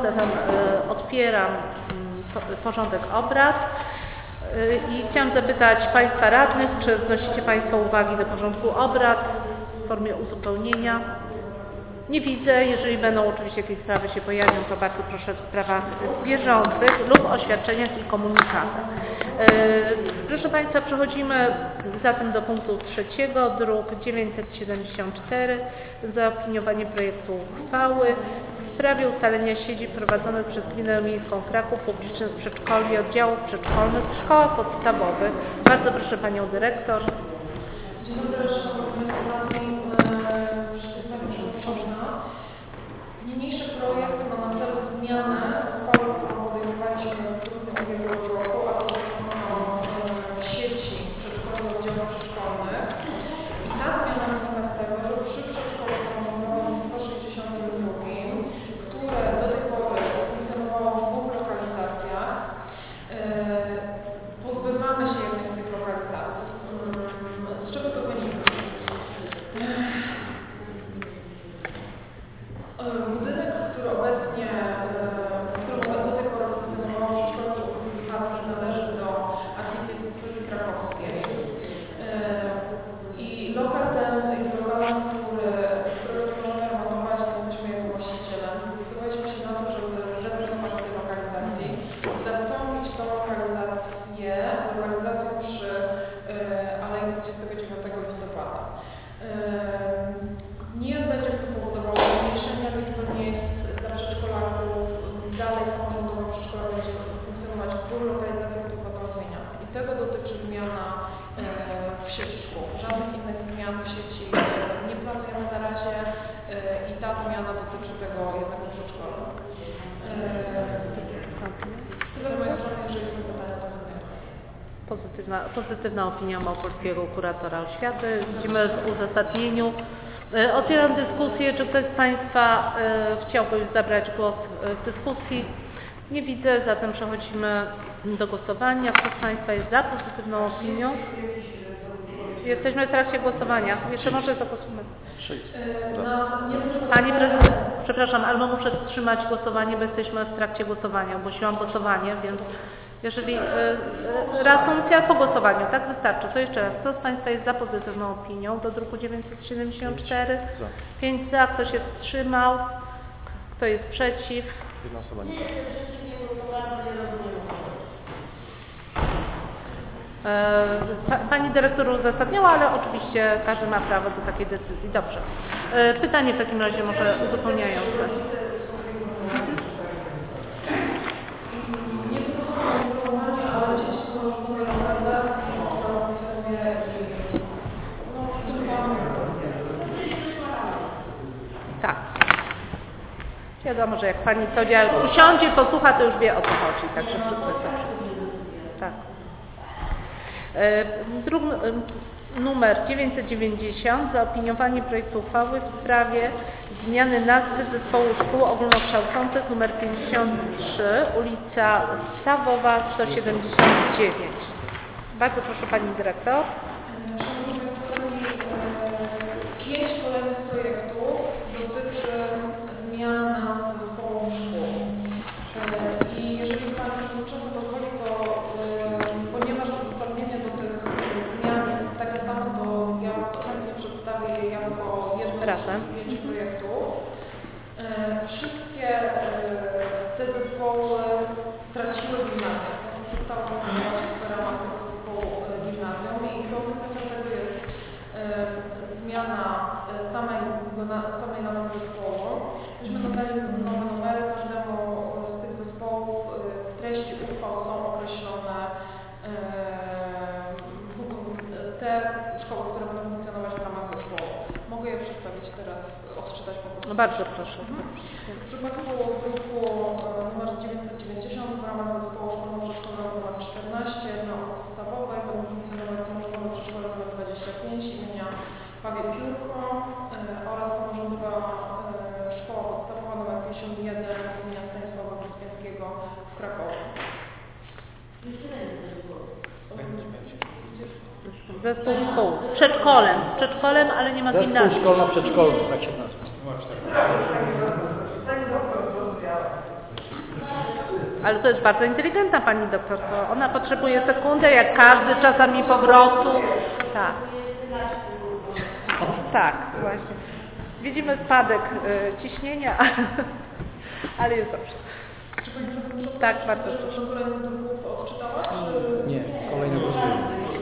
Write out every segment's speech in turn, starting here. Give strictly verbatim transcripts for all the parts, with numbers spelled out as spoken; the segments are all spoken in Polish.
zatem otwieram porządek obrad i chciałam zapytać Państwa radnych, czy wnosicie Państwo uwagi do porządku obrad w formie uzupełnienia? Nie widzę. Jeżeli będą oczywiście jakieś sprawy się pojawią, to bardzo proszę w sprawach bieżących lub oświadczeniach i komunikatach. Proszę Państwa, przechodzimy zatem do punktu trzeciego, druk dziewięćset siedemdziesiąt cztery, zaopiniowanie projektu uchwały w sprawie ustalenia siedzib prowadzonych przez Gminę Miejską Kraków publicznych przedszkoli i oddziałów przedszkolnych w szkołach podstawowych. Bardzo proszę Panią Dyrektor. Dzień dobry, Szanowni Państwo Radni. Niniejszy projekt ma na celu zmianę uchwały, którą podejmowaliśmy w grudniu ubiegłego roku, a to dotyczyło sieci przedszkolnych, oddziałów przedszkolnych. I ta zmiana wynika z tego, że przy przedszkolu samorządowym sto sześćdziesiątym drugim, które do tej pory funkcjonowało w dwóch lokalizacjach, pozbywamy się jednej z tych lokalizacji. Z czego to wynika? Budynek, który obecnie, który do tej pory funkcjonował w przedszkolu Chacki, należy do archidiecezji krakowskiej. I lokal ten jest lokalem, który, którego chcemy remontować, my jesteśmy jego właścicielem. Zdecydowaliśmy się na to, żeby zrezygnować z tej lokalizacji i zastąpić tą lokalizację lokalizacją przy Alei dwudziestego dziewiątego listopada. Nie będzie to powodowało zmniejszenia liczby miejsc dla przedszkolaków. Dalej samorządowe przedszkola będzie funkcjonować w dwóch lokalizacjach, które będą zmieniane. I tego dotyczy zmiana w sieci szkół. Żadnych innych zmian w sieci nie planujemy na razie i ta zmiana dotyczy tego jednego przedszkola. Tyle z mojej strony, jeżeli są pytania, to chętnie. Pozytywna, pozytywna opinia małopolskiego kuratora oświaty. Widzimy w uzasadnieniu. Otwieram dyskusję. Czy ktoś z Państwa chciałby zabrać głos w dyskusji? Nie widzę, zatem przechodzimy do głosowania. Kto z Państwa jest za pozytywną opinią? Jesteśmy w trakcie głosowania. Jeszcze może zagłosujemy. Pani Prezydent, przepraszam, ale muszę wstrzymać głosowanie, bo jesteśmy w trakcie głosowania. Ogłosiłam głosowanie, więc jeżeli y, y, reasumpcja po głosowaniu, tak wystarczy. To jeszcze raz, kto z Państwa jest za pozytywną opinią do druku dziewięćset siedemdziesiąt cztery? pięć za, kto się wstrzymał? Kto jest przeciw? Jedna osoba nie. Pani dyrektor uzasadniała, ale oczywiście każdy ma prawo do takiej decyzji. Dobrze. Pytanie w takim razie może uzupełniające. Nie tylko skonstruowanie, ale dzieci są już w nowej lokalizacji, która funkcjonuje i no, w tym planu. Tak. Wiadomo, że jak Pani Sonia usiądzie, posłucha, to już wie, o co chodzi. Także wszystko jest dobrze. Tak. Druk numer dziewięćset dziewięćdziesiąt, zaopiniowanie projektu uchwały w sprawie zmiany nazwy zespołu szkół ogólnokształcących nr pięćdziesiąt trzy, ulica Stawowa sto siedemdziesiąt dziewięć. Bardzo proszę Pani Dyrektor. Szanowni Państwo, pięć kolejnych projektów dotyczy zmian nazw zespołów szkół. I jeżeli Pani Przewodnicząca pozwoli, to ponieważ uzasadnienie do tych zmian jest takie samo, to ja chętnie przedstawię je jako jeden z pięciu projektów. Wszystkie te zespoły straciły gimnazjum. Przestały funkcjonować w ramach tego zespołu gimnazjum i konsekwencją tego jest zmiana samej, samej nazwy zespołu. Myśmy nadali nowe numery każdemu z tych zespołów. W treści uchwał są określone te szkoły, które będą funkcjonować w ramach zespołu. Mogę je przedstawić teraz, odczytać po prostu. No bardzo proszę. W przypadku druku numer dziewięćset dziewięćdziesiąt w ramach zespołu szkolno-przedszkolnego numer czternaście na podstawowej będą funkcjonować samorządowe przedszkole numer dwadzieścia pięć imienia Pawie Piórko oraz samorządowa szkoła podstawowa numer pięćdziesiąt jeden imienia Stanisława Wyspiańskiego w Krakowie. Zespół szkół. Przedszkolem. Przedszkolem, ale nie ma gimnazjum. Zespół szkolno-przedszkolny, tak się nazywa. Ale to jest bardzo inteligentna pani doktor, to ona potrzebuje sekundę, jak każdy czasami powrotu. Tak. Tak, właśnie. Widzimy spadek y, ciśnienia, ale jest dobrze. Czy Pani Przewodnicząca Tak, bardzo chce proszę. kolejny druk odczytała? Czy... Nie, kolejny głosujemy.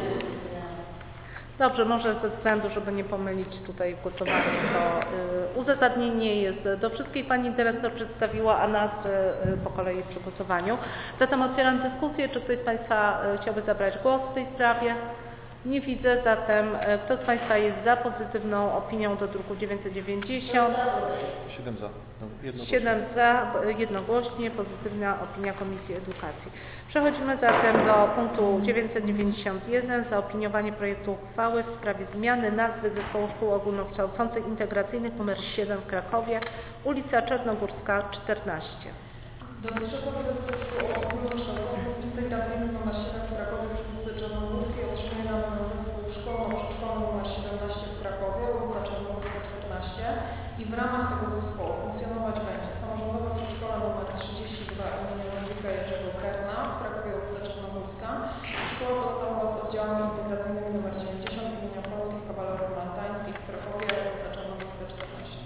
Dobrze, może ze względu, żeby nie pomylić tutaj w głosowaniu, to y, uzasadnienie jest do wszystkich pani dyrektor przedstawiła, a nazwy y, po kolei przy głosowaniu. Zatem otwieram dyskusję. Czy ktoś z Państwa y, chciałby zabrać głos w tej sprawie? Nie widzę, zatem y, kto z Państwa jest za pozytywną opinią do druku dziewięćset dziewięćdziesiąt? siedem za. No, siedem za, jednogłośnie, pozytywna opinia Komisji Edukacji. Przechodzimy zatem do punktu dziewięćset dziewięćdziesiąt jeden, zaopiniowanie projektu uchwały w sprawie zmiany nazwy Zespołu Szkół Ogólnokształcących Integracyjnych nr siedem w Krakowie, ulica Czarnogórska czternaście. Dotychczasowy Zespół Szkół Ogólnokształcących Integracyjnych nr siedem w Krakowie przy ulicy Czarnogórskiej otrzymuje nazwę Zespół Szkolno-Przedszkolny nr siedemnaście w Krakowie, ulica Czarnogórska czternaście i w ramach tego zespołu funkcjonować będzie samorządowe przedszkole nr trzydzieści dwa imienia Ludwika Jerzego Kerna w Krakowie, ulica Czarnogórska, szkoła podstawowa z oddziałami integracyjnymi nr dziewięćdziesiąt imienia Polskich Kawalerów Maltańskich w Krakowie, ulica Czarnogórska czternaście.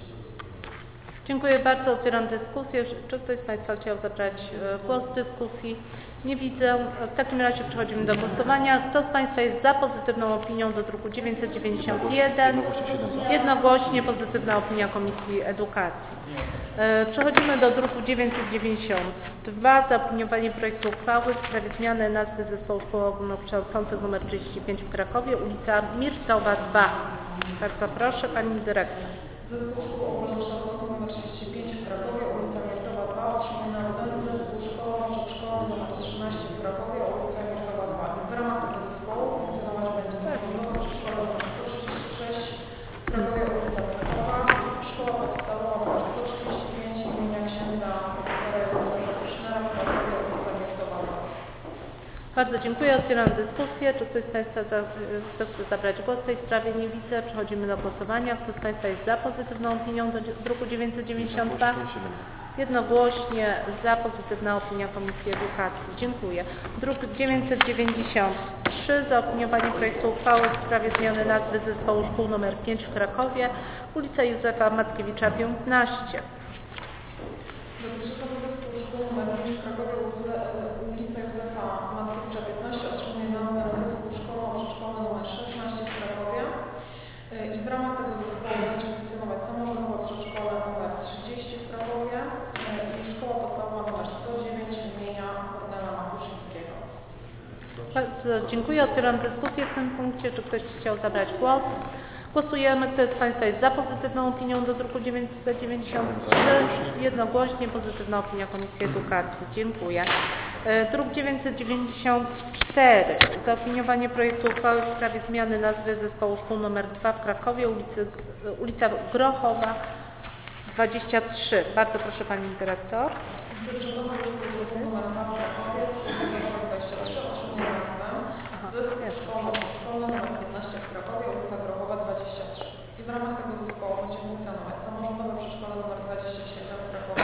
Dziękuję bardzo. Otwieram dyskusję. Czy ktoś z Państwa chciał zabrać głos w dyskusji? Nie widzę. W takim razie przechodzimy do głosowania. Kto z Państwa jest za pozytywną opinią do druku dziewięćset dziewięćdziesiąt jeden? Jednogłośnie pozytywna opinia Komisji Edukacji. Przechodzimy do druku dziewięćset dziewięćdziesiąt dwa. Zaopiniowanie projektu uchwały w sprawie zmiany nazwy Zespołu Szkół Ogólnokształcących nr trzydzieści pięć w Krakowie, ulica Mircowa dwa. Bardzo proszę, Pani Dyrektor. Zespół Szkół Ogólnokształcących nr trzydzieści pięć w Krakowie, ulica Mircowa dwa otrzymuje nazwę Zespół Szkolno-Przedszkolny nr trzynaście w Krakowie, ulica Mircowa dwa. W ramach tego zespołu funkcjonować będzie samorządowe przedszkole nr sto trzydzieści sześć w Krakowie, ulica Krakowa, szkoła podstawowa nr sto trzydzieści pięć imienia księdza profesora Jeronima Kusznera w Krakowie, ulica Mircowa dwa. Bardzo dziękuję. Otwieram dyskusję. Czy ktoś z Państwa za, kto chce zabrać głos w tej sprawie? Nie widzę. Przechodzimy do głosowania. Kto z Państwa jest za pozytywną opinią do druku dziewięćset dziewięćdziesiąt dwa? Jednogłośnie za pozytywna opinia Komisji Edukacji. Dziękuję. Druk dziewięćset dziewięćdziesiąt trzy. Zaopiniowanie projektu uchwały w sprawie zmiany nazwy Zespołu Szkół nr pięć w Krakowie, ulica Józefa Mackiewicza piętnaście. Dotychczasowy Zespół Szkół nr pięć w Krakowie, ulica Józefa Mackiewicza piętnaście otrzymuje nazwę Zespół Szkolno-Przedszkolny nr szesnaście w Krakowie i w ramach tego zespołu będzie funkcjonować samorządowe przedszkole nr trzydzieści w Krakowie i szkoła podstawowa nr sto dziewięć imienia Kornela Makuszyńskiego. Bardzo dziękuję. Otwieram dyskusję w tym punkcie. Czy ktoś chciał zabrać głos? Głosujemy. Kto z Państwa jest za pozytywną opinią do druku dziewięćset dziewięćdziesiąt trzy? Jednogłośnie pozytywna opinia Komisji Edukacji. Dziękuję. Druk dziewięćset dziewięćdziesiąt cztery. Zaopiniowanie projektu uchwały w sprawie zmiany nazwy Zespołu Szkół nr dwa w Krakowie, ulicy, ulica Grochowa dwadzieścia trzy. Bardzo proszę Pani Dyrektor. Dotychczasowy Zespół Szkół nr dwa w Krakowie, dwadzieścia trzy otrzymuje nazwę Zespół Szkolno-Przedszkolny nr piętnaście w Krakowie, ulica Grochowa dwadzieścia trzy. I w ramach tego zespołu będzie funkcjonować samorządowe przedszkole nr dwadzieścia siedem w Krakowie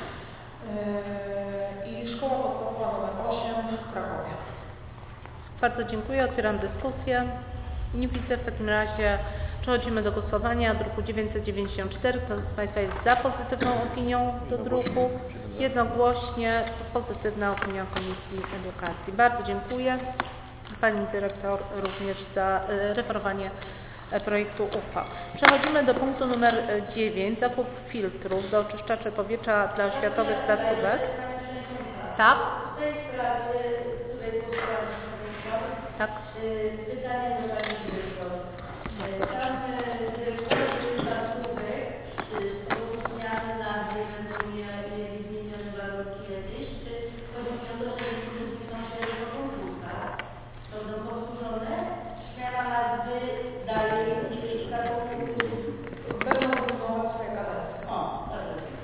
yy, i szkoła podstawowa nr osiem w Krakowie. Bardzo dziękuję. Otwieram dyskusję. Nie widzę. W takim razie przechodzimy do głosowania. Druku dziewięćset dziewięćdziesiąt cztery. Kto z Państwa jest za pozytywną opinią do druku? Jednogłośnie pozytywna opinia Komisji Edukacji. Bardzo dziękuję Pani Dyrektor również za referowanie projektu uchwał. Przechodzimy do punktu numer dziewięć. Zakup filtrów do oczyszczaczy powietrza dla oświatowych placówek. Tak? W tej sprawie, tutaj głosowałam z komisją, Tak. pytanie do Pani Dyrektor. Tam dyrektorzy placówek są zmiany nazwy, będą mieli zmienione warunki jakieś, czy chodzi mi o to, że niektórzy są się do konkursa, to są powtórzone, zmiana nazwy daje taką... Będą kontynuować swoje kadencje. O, tak.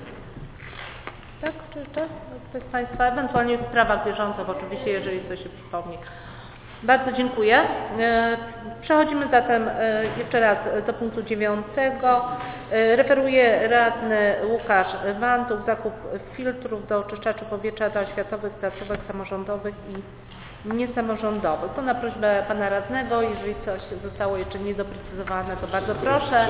Tak, czy to? Ktoś z Państwa, ewentualnie w sprawach bieżących, oczywiście, jeżeli coś się przypomni. Bardzo dziękuję. Przechodzimy zatem jeszcze raz do punktu dziewiątego. Referuje radny Łukasz Wantów zakup filtrów do oczyszczaczy powietrza dla oświatowych placówek samorządowych i niesamorządowych. To na prośbę pana radnego. Jeżeli coś zostało jeszcze niedoprecyzowane, to bardzo proszę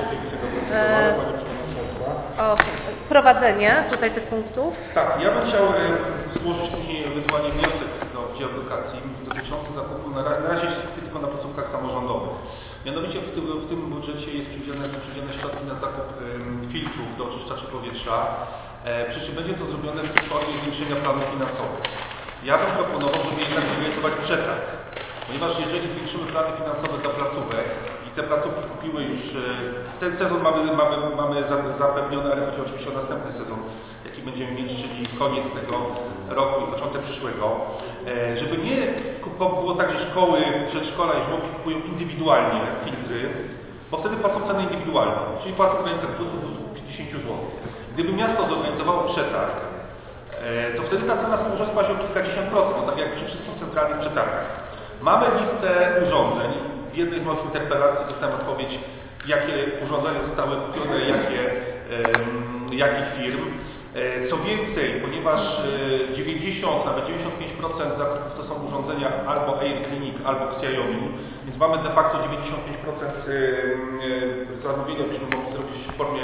o wprowadzenie tutaj tych punktów. Tak, ja bym chciał złożyć później ewentualnie wniosek do Wydziału Edukacji dotyczący zakupu na, na razie się skupię tylko na placówkach samorządowych. Mianowicie w tym, w tym budżecie jest przewidziane, są przewidziane środki na zakup ym, filtrów do oczyszczaczy powietrza. E, przy czym będzie to zrobione w formie zwiększenia planów finansowych. Ja bym proponował, żeby jednak zorganizować przetarg, ponieważ jeżeli zwiększymy plany finansowe dla placówek i te placówki kupiły już, ten sezon mamy, mamy, mamy zapewniony, ale chodzi oczywiście o następny sezon, jaki będziemy mieć, czyli koniec tego roku i początek przyszłego, żeby nie było tak, że szkoły, przedszkola i żłobki kupują indywidualnie filtry, bo wtedy płacą cenę indywidualną, czyli płacą w granicach dwieście do dwustu pięćdziesięciu złotych. Gdyby miasto zorganizowało przetarg, to wtedy ta cena może spaść o kilkadziesiąt procent, tak jak przy wszystkich centralnych przetargach. Mamy listę urządzeń. W jednej z moich interpelacji dostałem odpowiedź, jakie urządzenia zostały kupione, jakie, jakich firm. Co więcej, ponieważ dziewięćdziesiąt, nawet dziewięćdziesiąt pięć procent zakupów to są urządzenia albo Air Clinic, albo Xiaomi, więc mamy de facto dziewięćdziesiąt pięć procent zamówienia, byśmy mogli zrobić w formie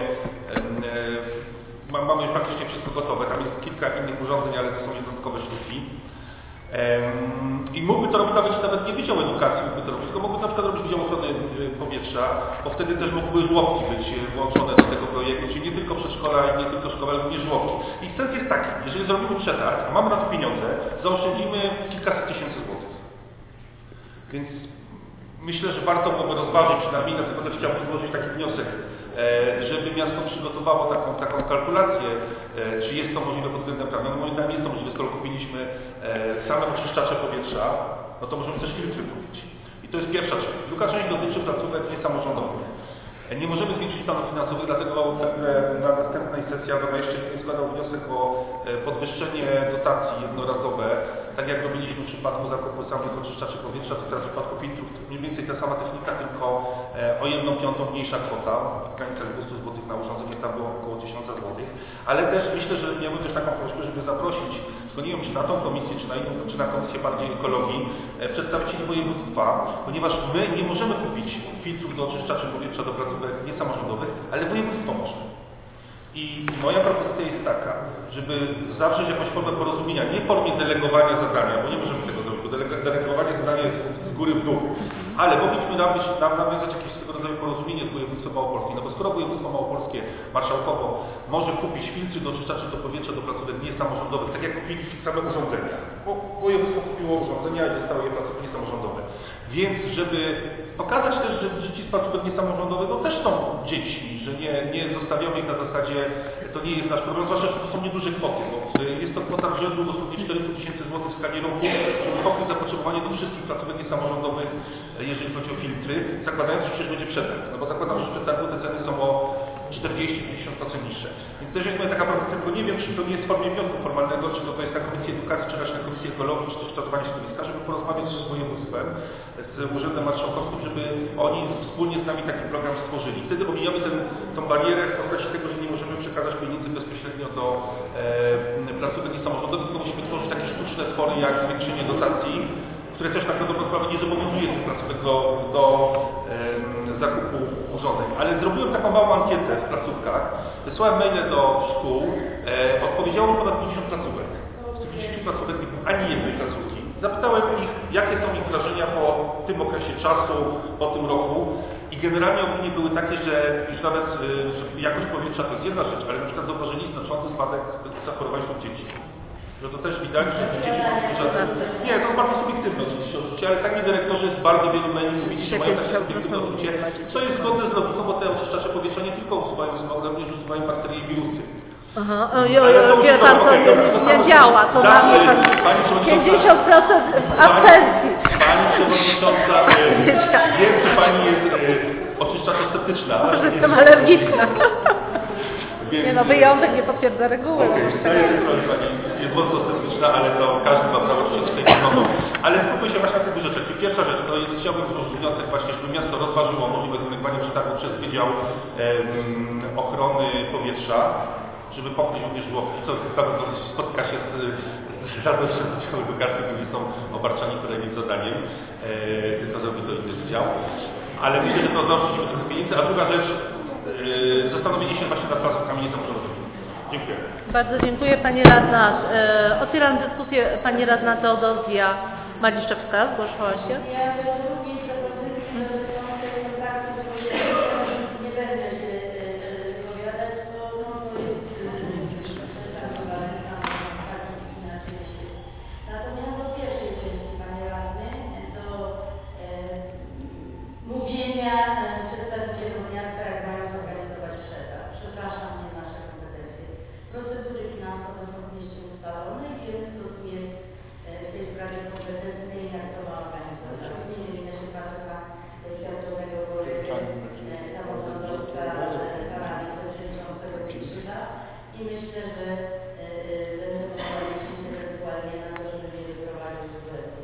mamy praktycznie wszystko gotowe, tam jest kilka innych urządzeń, ale to są jednostkowe środki. I mógłby to robić nawet, nawet nie Wydział Edukacji, mógłby to robić, tylko mógłby to na przykład robić Wydział Ochrony Powietrza, bo wtedy też mogłyby żłobki być włączone do tego projektu, czyli nie tylko przedszkola, nie tylko szkoły, ale również żłobki. I sens jest taki, jeżeli zrobimy przetarg, a mamy na to pieniądze, zaoszczędzimy kilkaset tysięcy złotych. Więc myślę, że warto byłoby rozważyć, przynajmniej dlatego też chciałbym złożyć taki wniosek, żeby miasto przygotowało taką, taką kalkulację, czy jest to możliwe pod względem prawnym. Moim zdaniem jest to możliwe, skoro kupiliśmy same oczyszczacze powietrza, no to możemy też filtry kupić. I to jest pierwsza część. Druga część dotyczy placówek niesamorządowych. Nie możemy zwiększyć planów finansowych, dlatego na następnej sesji ja będę jeszcze składał wniosek o podwyższenie dotacji jednorazowe, tak jak robiliśmy w przypadku zakupu samych oczyszczaczy powietrza, to teraz w przypadku filtrów mniej więcej ta sama technika, tylko o jedną piątą mniejsza kwota, w granicach dwieście złotych na urządzenie, tam było około tysiąc złotych, ale też myślę, że miałbym też taką prośbę, żeby zaprosić, tylko nie wiem, czy na tą komisję, czy na inną, czy na komisję bardziej ekologii, przedstawicieli województwa, ponieważ my nie możemy kupić filtrów do oczyszczaczy powietrza do placówek niesamorządowych, ale województwo może. I moja propozycja jest taka, żeby zawrzeć jakąś formę porozumienia, nie w formie delegowania zadania, bo nie możemy tego zrobić, bo delegowanie zadania jest z góry w dół, ale mogliśmy nawiązać jakieś swego rodzaju porozumienie z województwem małopolskim, no bo skoro województwo małopolskie marszałkowo może kupić filtry do oczyszczaczy do powietrza do placówek niesamorządowych, tak jak kupili same urządzenia, bo województwo kupiło urządzenia i dostało je placówki niesamorządowe. Więc żeby pokazać też, że dzieci z placówek niesamorządowych no też są dziećmi, że nie, nie zostawiamy ich na zasadzie, to nie jest nasz problem, zwłaszcza, że to są nieduże kwoty, bo jest to kwota rzędu dosłownie czterysta tysięcy złotych w skali roku, żeby pokryć zapotrzebowanie do wszystkich placówek niesamorządowych, jeżeli chodzi o filtry, zakładając, że przecież będzie przetarg, no bo zakładam, że w przetargu te ceny są o czterdzieści do pięćdziesięciu procent niższe. Więc też jest moja taka propozycja, tylko nie wiem, czy to nie jest w formie wniosku formalnego, czy to, to jest na Komisji Edukacji, czy też na Komisji Ekologii, czy też kształtowania środowiska, żeby porozmawiać z województwem, z Urzędem Marszałkowskim, żeby oni wspólnie z nami taki program stworzyli. Wtedy omijamy ten, tą barierę w postaci tego, że nie możemy przekazać pieniędzy bezpośrednio do e, placówek niesamorządowych, tylko musimy tworzyć takie sztuczne twory, jak zwiększenie dotacji, które też tak na dobrą sprawę nie zobowiązuje tych placówek do, do e, zakupu urządzeń. Ale zrobiłem taką małą ankietę w placówkach, wysłałem maile do szkół, e, odpowiedziało ponad pięćdziesiąt placówek. Z tych pięćdziesięciu placówek nie było ani jednej placówki. Zapytałem ich, jakie są ich wrażenia po tym okresie czasu, po tym roku i generalnie opinie były takie, że już nawet y, jakość powietrza to jest jedna rzecz, ale na przykład zauważyli znaczący spadek zachorowań wśród dzieci. Że to też widać, że dzieci są nie, to jest bardzo subiektywne oczywiście odczucie, ale sami dyrektorzy z bardzo wielu maili mówili, że mają takie subiektywne odczucie, co jest zgodne z logiką, bo te oczyszczacze powietrza nie tylko usuwają smog, ale również usuwają bakterie i wirusy. Aha, jo, jo, wie pan, to nie, nie działa, to dla mnie pięćdziesiąt procent absencji. Pani Przewodnicząca, wiem, że Pani jest oczyszczaczo-sceptyczna. Może jestem alergiczna. Nie no, wyjątek nie potwierdza reguły. Okay, to jest, Pani jest mocno sceptyczna, ale to każdy ma prawo oczywiście do tej poglądu. Ale skupię się właśnie na tych dwóch rzeczach. Czyli pierwsza rzecz, to jest, chciałbym złożyć wniosek właśnie, żeby miasto rozważyło możliwość wykonywania przetargu przez Wydział em, Ochrony Powietrza, żeby pokryć również żłobki, co pewno spotka się z, z radością Wydziału Edukacji, którzy są obarczani kolejnym zadaniem, e, tylko zrobi to inny wydział. Ale myślę, że to zaoszczędzimy trochę pieniędzy. A druga rzecz, e, zastanowienie się właśnie nad placówkami niesamorządowymi. Dziękuję. Bardzo dziękuję Pani Radna. E, otwieram dyskusję. Pani Radna Teodozja Maliszewska zgłaszała się. Ja do drugiej propozycji dotyczącej kontraktu z województwem nie będę się wypowiadać, bo no, to jest przetargowane tam tak inaczej myśleć. Natomiast do pierwszej części, Panie Radny, do e, mówienia przedstawicielom miasta, jak mają zorganizować przetarg. Przepraszam, nie nasze kompetencje. Procedury finansowe są w mieście ustalone i wiemy, kto tu jest w tej sprawie kompetentny i jak to ma organizować. Nie wiem, ja się patrzę na świadczonego kolegę samorządowca pana wiceprzewodniczącego Pietrzyka i myślę, że będę mogła liczyć ewentualnie na to, żeby mnie wyprowadził z błędu.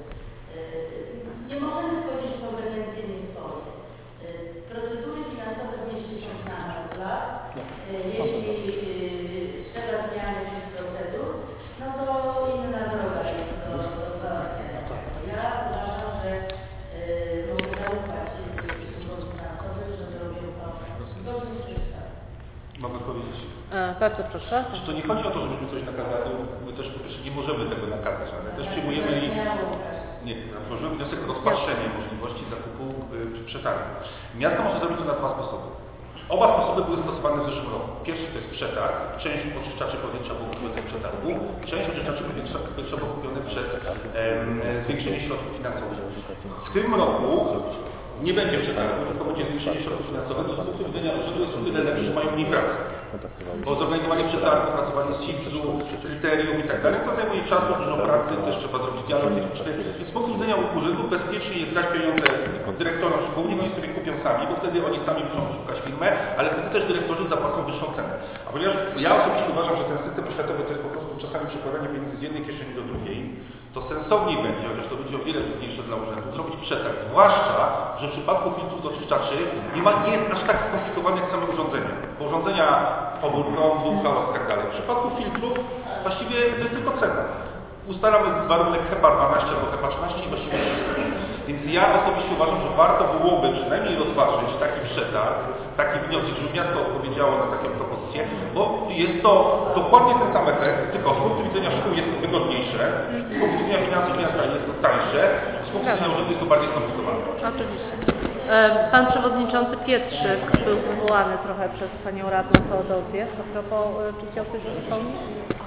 Nie możemy wchodzić w kompetencje nie swoje. Procedury finansowe w mieście są znane od lat. Jeśli trzeba zmiany tych procedur, no to inna droga jest do, do załatwienia. Ja uważam, że y, mogę zaufać służbom finansowym, że zrobią to zgodnie z przepisami. Mogę powiedzieć. E, bardzo proszę. Czy to nie chodzi o to, żebyśmy coś nakazali, my też po pierwsze nie możemy tego nakazać, ale też przyjmujemy i... Nie, złożyłem wniosek o rozpatrzenie możliwości zakupu y, przetargu. Miasto może zrobić to na dwa sposoby. Oba sposoby były stosowane w zeszłym roku. Pierwszy to jest przetarg. Część oczyszczaczy powietrza było kupione w przetargu. Część oczyszczaczy powietrza, powietrza było kupione przez em, zwiększenie środków finansowych. W tym roku nie będzie przetargu, tylko będzie zwiększenie środków finansowych. Z punktu widzenia urzędu jest tyle, że mają mniej pracy. Bo zorganizowanie przetargu, pracowanie z SIPS-u, kryterium i tak dalej, to zajmuje czas, bo dużo pracy, też trzeba zrobić dialog techniczny. Więc z punktu widzenia urzędu bezpiecznie jest dać pieniądze dyrektorom szkół, niech oni sobie kupią sami, bo wtedy oni sami muszą szukać firmę, ale wtedy też dyrektorzy zapłacą wyższą cenę. A ponieważ ja osobiście uważam, że ten system oświatowy to jest po prostu czasami przekładanie pieniędzy z jednej kieszeni do drugiej, to sensowniej będzie, chociaż to będzie o wiele trudniejsze dla urzędu, zrobić przetarg. Zwłaszcza, że w przypadku filtrów do czyszczaczy nie, ma, nie jest aż tak skomplikowane jak same urządzenia. Bo urządzenia, pobór prądu, hałas i tak dalej. W przypadku filtrów właściwie to jest tylko cena. Ustalamy warunek HEPA dwanaście albo HEPA trzynaście i właściwie wszystko. Więc ja osobiście uważam, że warto byłoby przynajmniej rozważyć taki przetarg, taki wniosek, żeby miasto odpowiedziało na takie propozycje, bo jest to dokładnie ten sam efekt, tylko z punktu widzenia szkół jest to wygodniejsze, z punktu widzenia finansów miasta jest to tańsze, z punktu widzenia urzędu jest to bardziej skomplikowane. Oczywiście. Pan przewodniczący Pietrzyk był wywołany trochę przez panią radną Teodozję. A propos, czy chciał coś uzupełnić?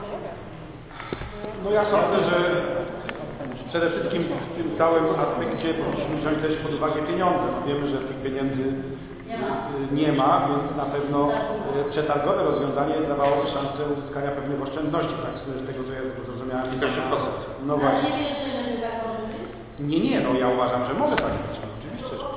No ja sądzę, że przede wszystkim w tym całym aspekcie powinniśmy wziąć też pod uwagę pieniądze. No wiemy, że tych pieniędzy nie ma, więc na pewno przetargowe rozwiązanie dawałoby szansę uzyskania pewnych oszczędności, tak z tego co ja zrozumiałem. No właśnie. Nie, nie, no ja uważam, że może tak być. Oczywiście, że.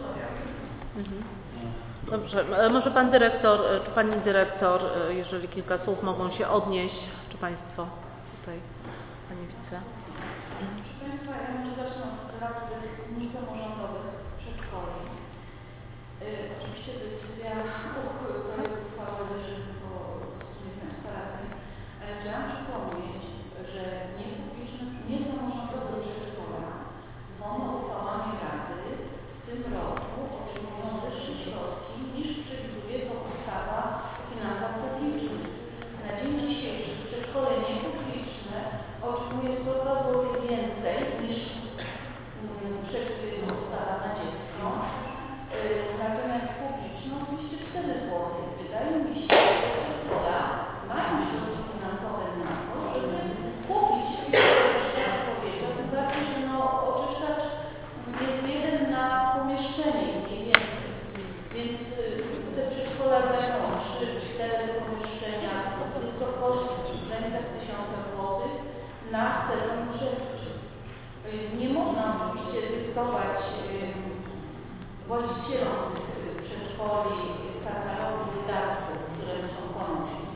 Dobrze, może pan dyrektor, czy pani dyrektor, jeżeli kilka słów mogą się odnieść, czy państwo tutaj, pani wice. Proszę Państwa, ja może zacznę od tematu tych niesamorządowych przedszkoli. Yy, oczywiście decyzja uchwała leży po stronie Państwa radnych, ale chciałam przypomnieć, że niepubliczne, niesamorządowe przedszkola zgodnie z uchwałami Rady w tym roku otrzymują wyższe środki niż przewiduje to ustawa o finansach publicznych. Na dzień dzisiejszy przedszkole niepubliczne otrzymuje sto dwa złote więcej niż przewiduje to ustawa na dziecko. Natomiast publiczne oczywiście cztery złote. Wydaje mi się, że przedszkola mają środki finansowe na to, żeby kupić oczyszczacz powietrza, tym bardziej, że no, oczyszczacz jest jeden na pomieszczenie mniej więcej. Więc te przedszkola zajmą trzy cztery pomieszczenia. Jest to koszt w granicach tysiąca złotych na sezon grzewczy. Nie można oczywiście dyktować właścicielom tych przedszkoli katalogu wydatków, które muszą ponosić.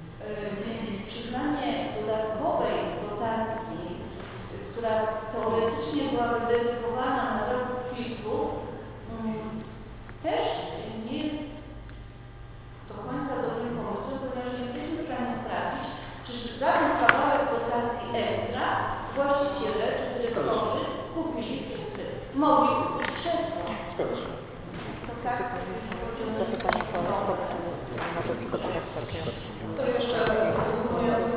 Więc przyznanie dodatkowej dotacji, która teoretycznie wydedykowana na rok filtrów, też nie jest do końca dobrym pomysłem, ponieważ nie jesteśmy w stanie sprawdzić, czy za ten kawałek dotacji ekstra właściciele czy dyrektorzy kupili filtry. Mogli kupić krzesło. To tak. Zapytanie po może tylko dyrektor. To jeszcze uzgodniając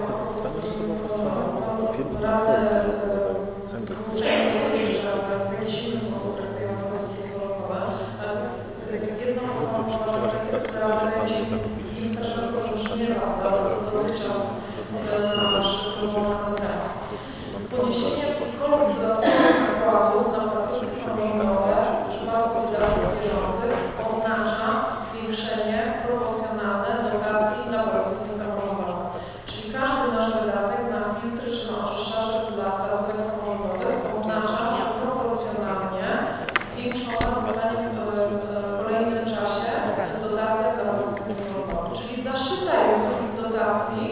silny sposób traktujący kwestie samorządowe. Jedną osobą jest realny i strasznego nieprawda, co dotychczas nasz rozmowa na ten temat. Poniesienie jakichkolwiek dodatkowych nakładów na placówki samorządowe w przypadku wydatków bieżących oznacza zwiększenie proporcjonalne dotacji dla placówki samorządowych. Czyli każdy nasz wydatek na filtry czy na oczyszczacze dla placówek samorządowych oznacza proporcjonalnie zwiększona zostanie w kolejnym czasie dotacja dla placówek samorządowych. Czyli zaszytają z dotacji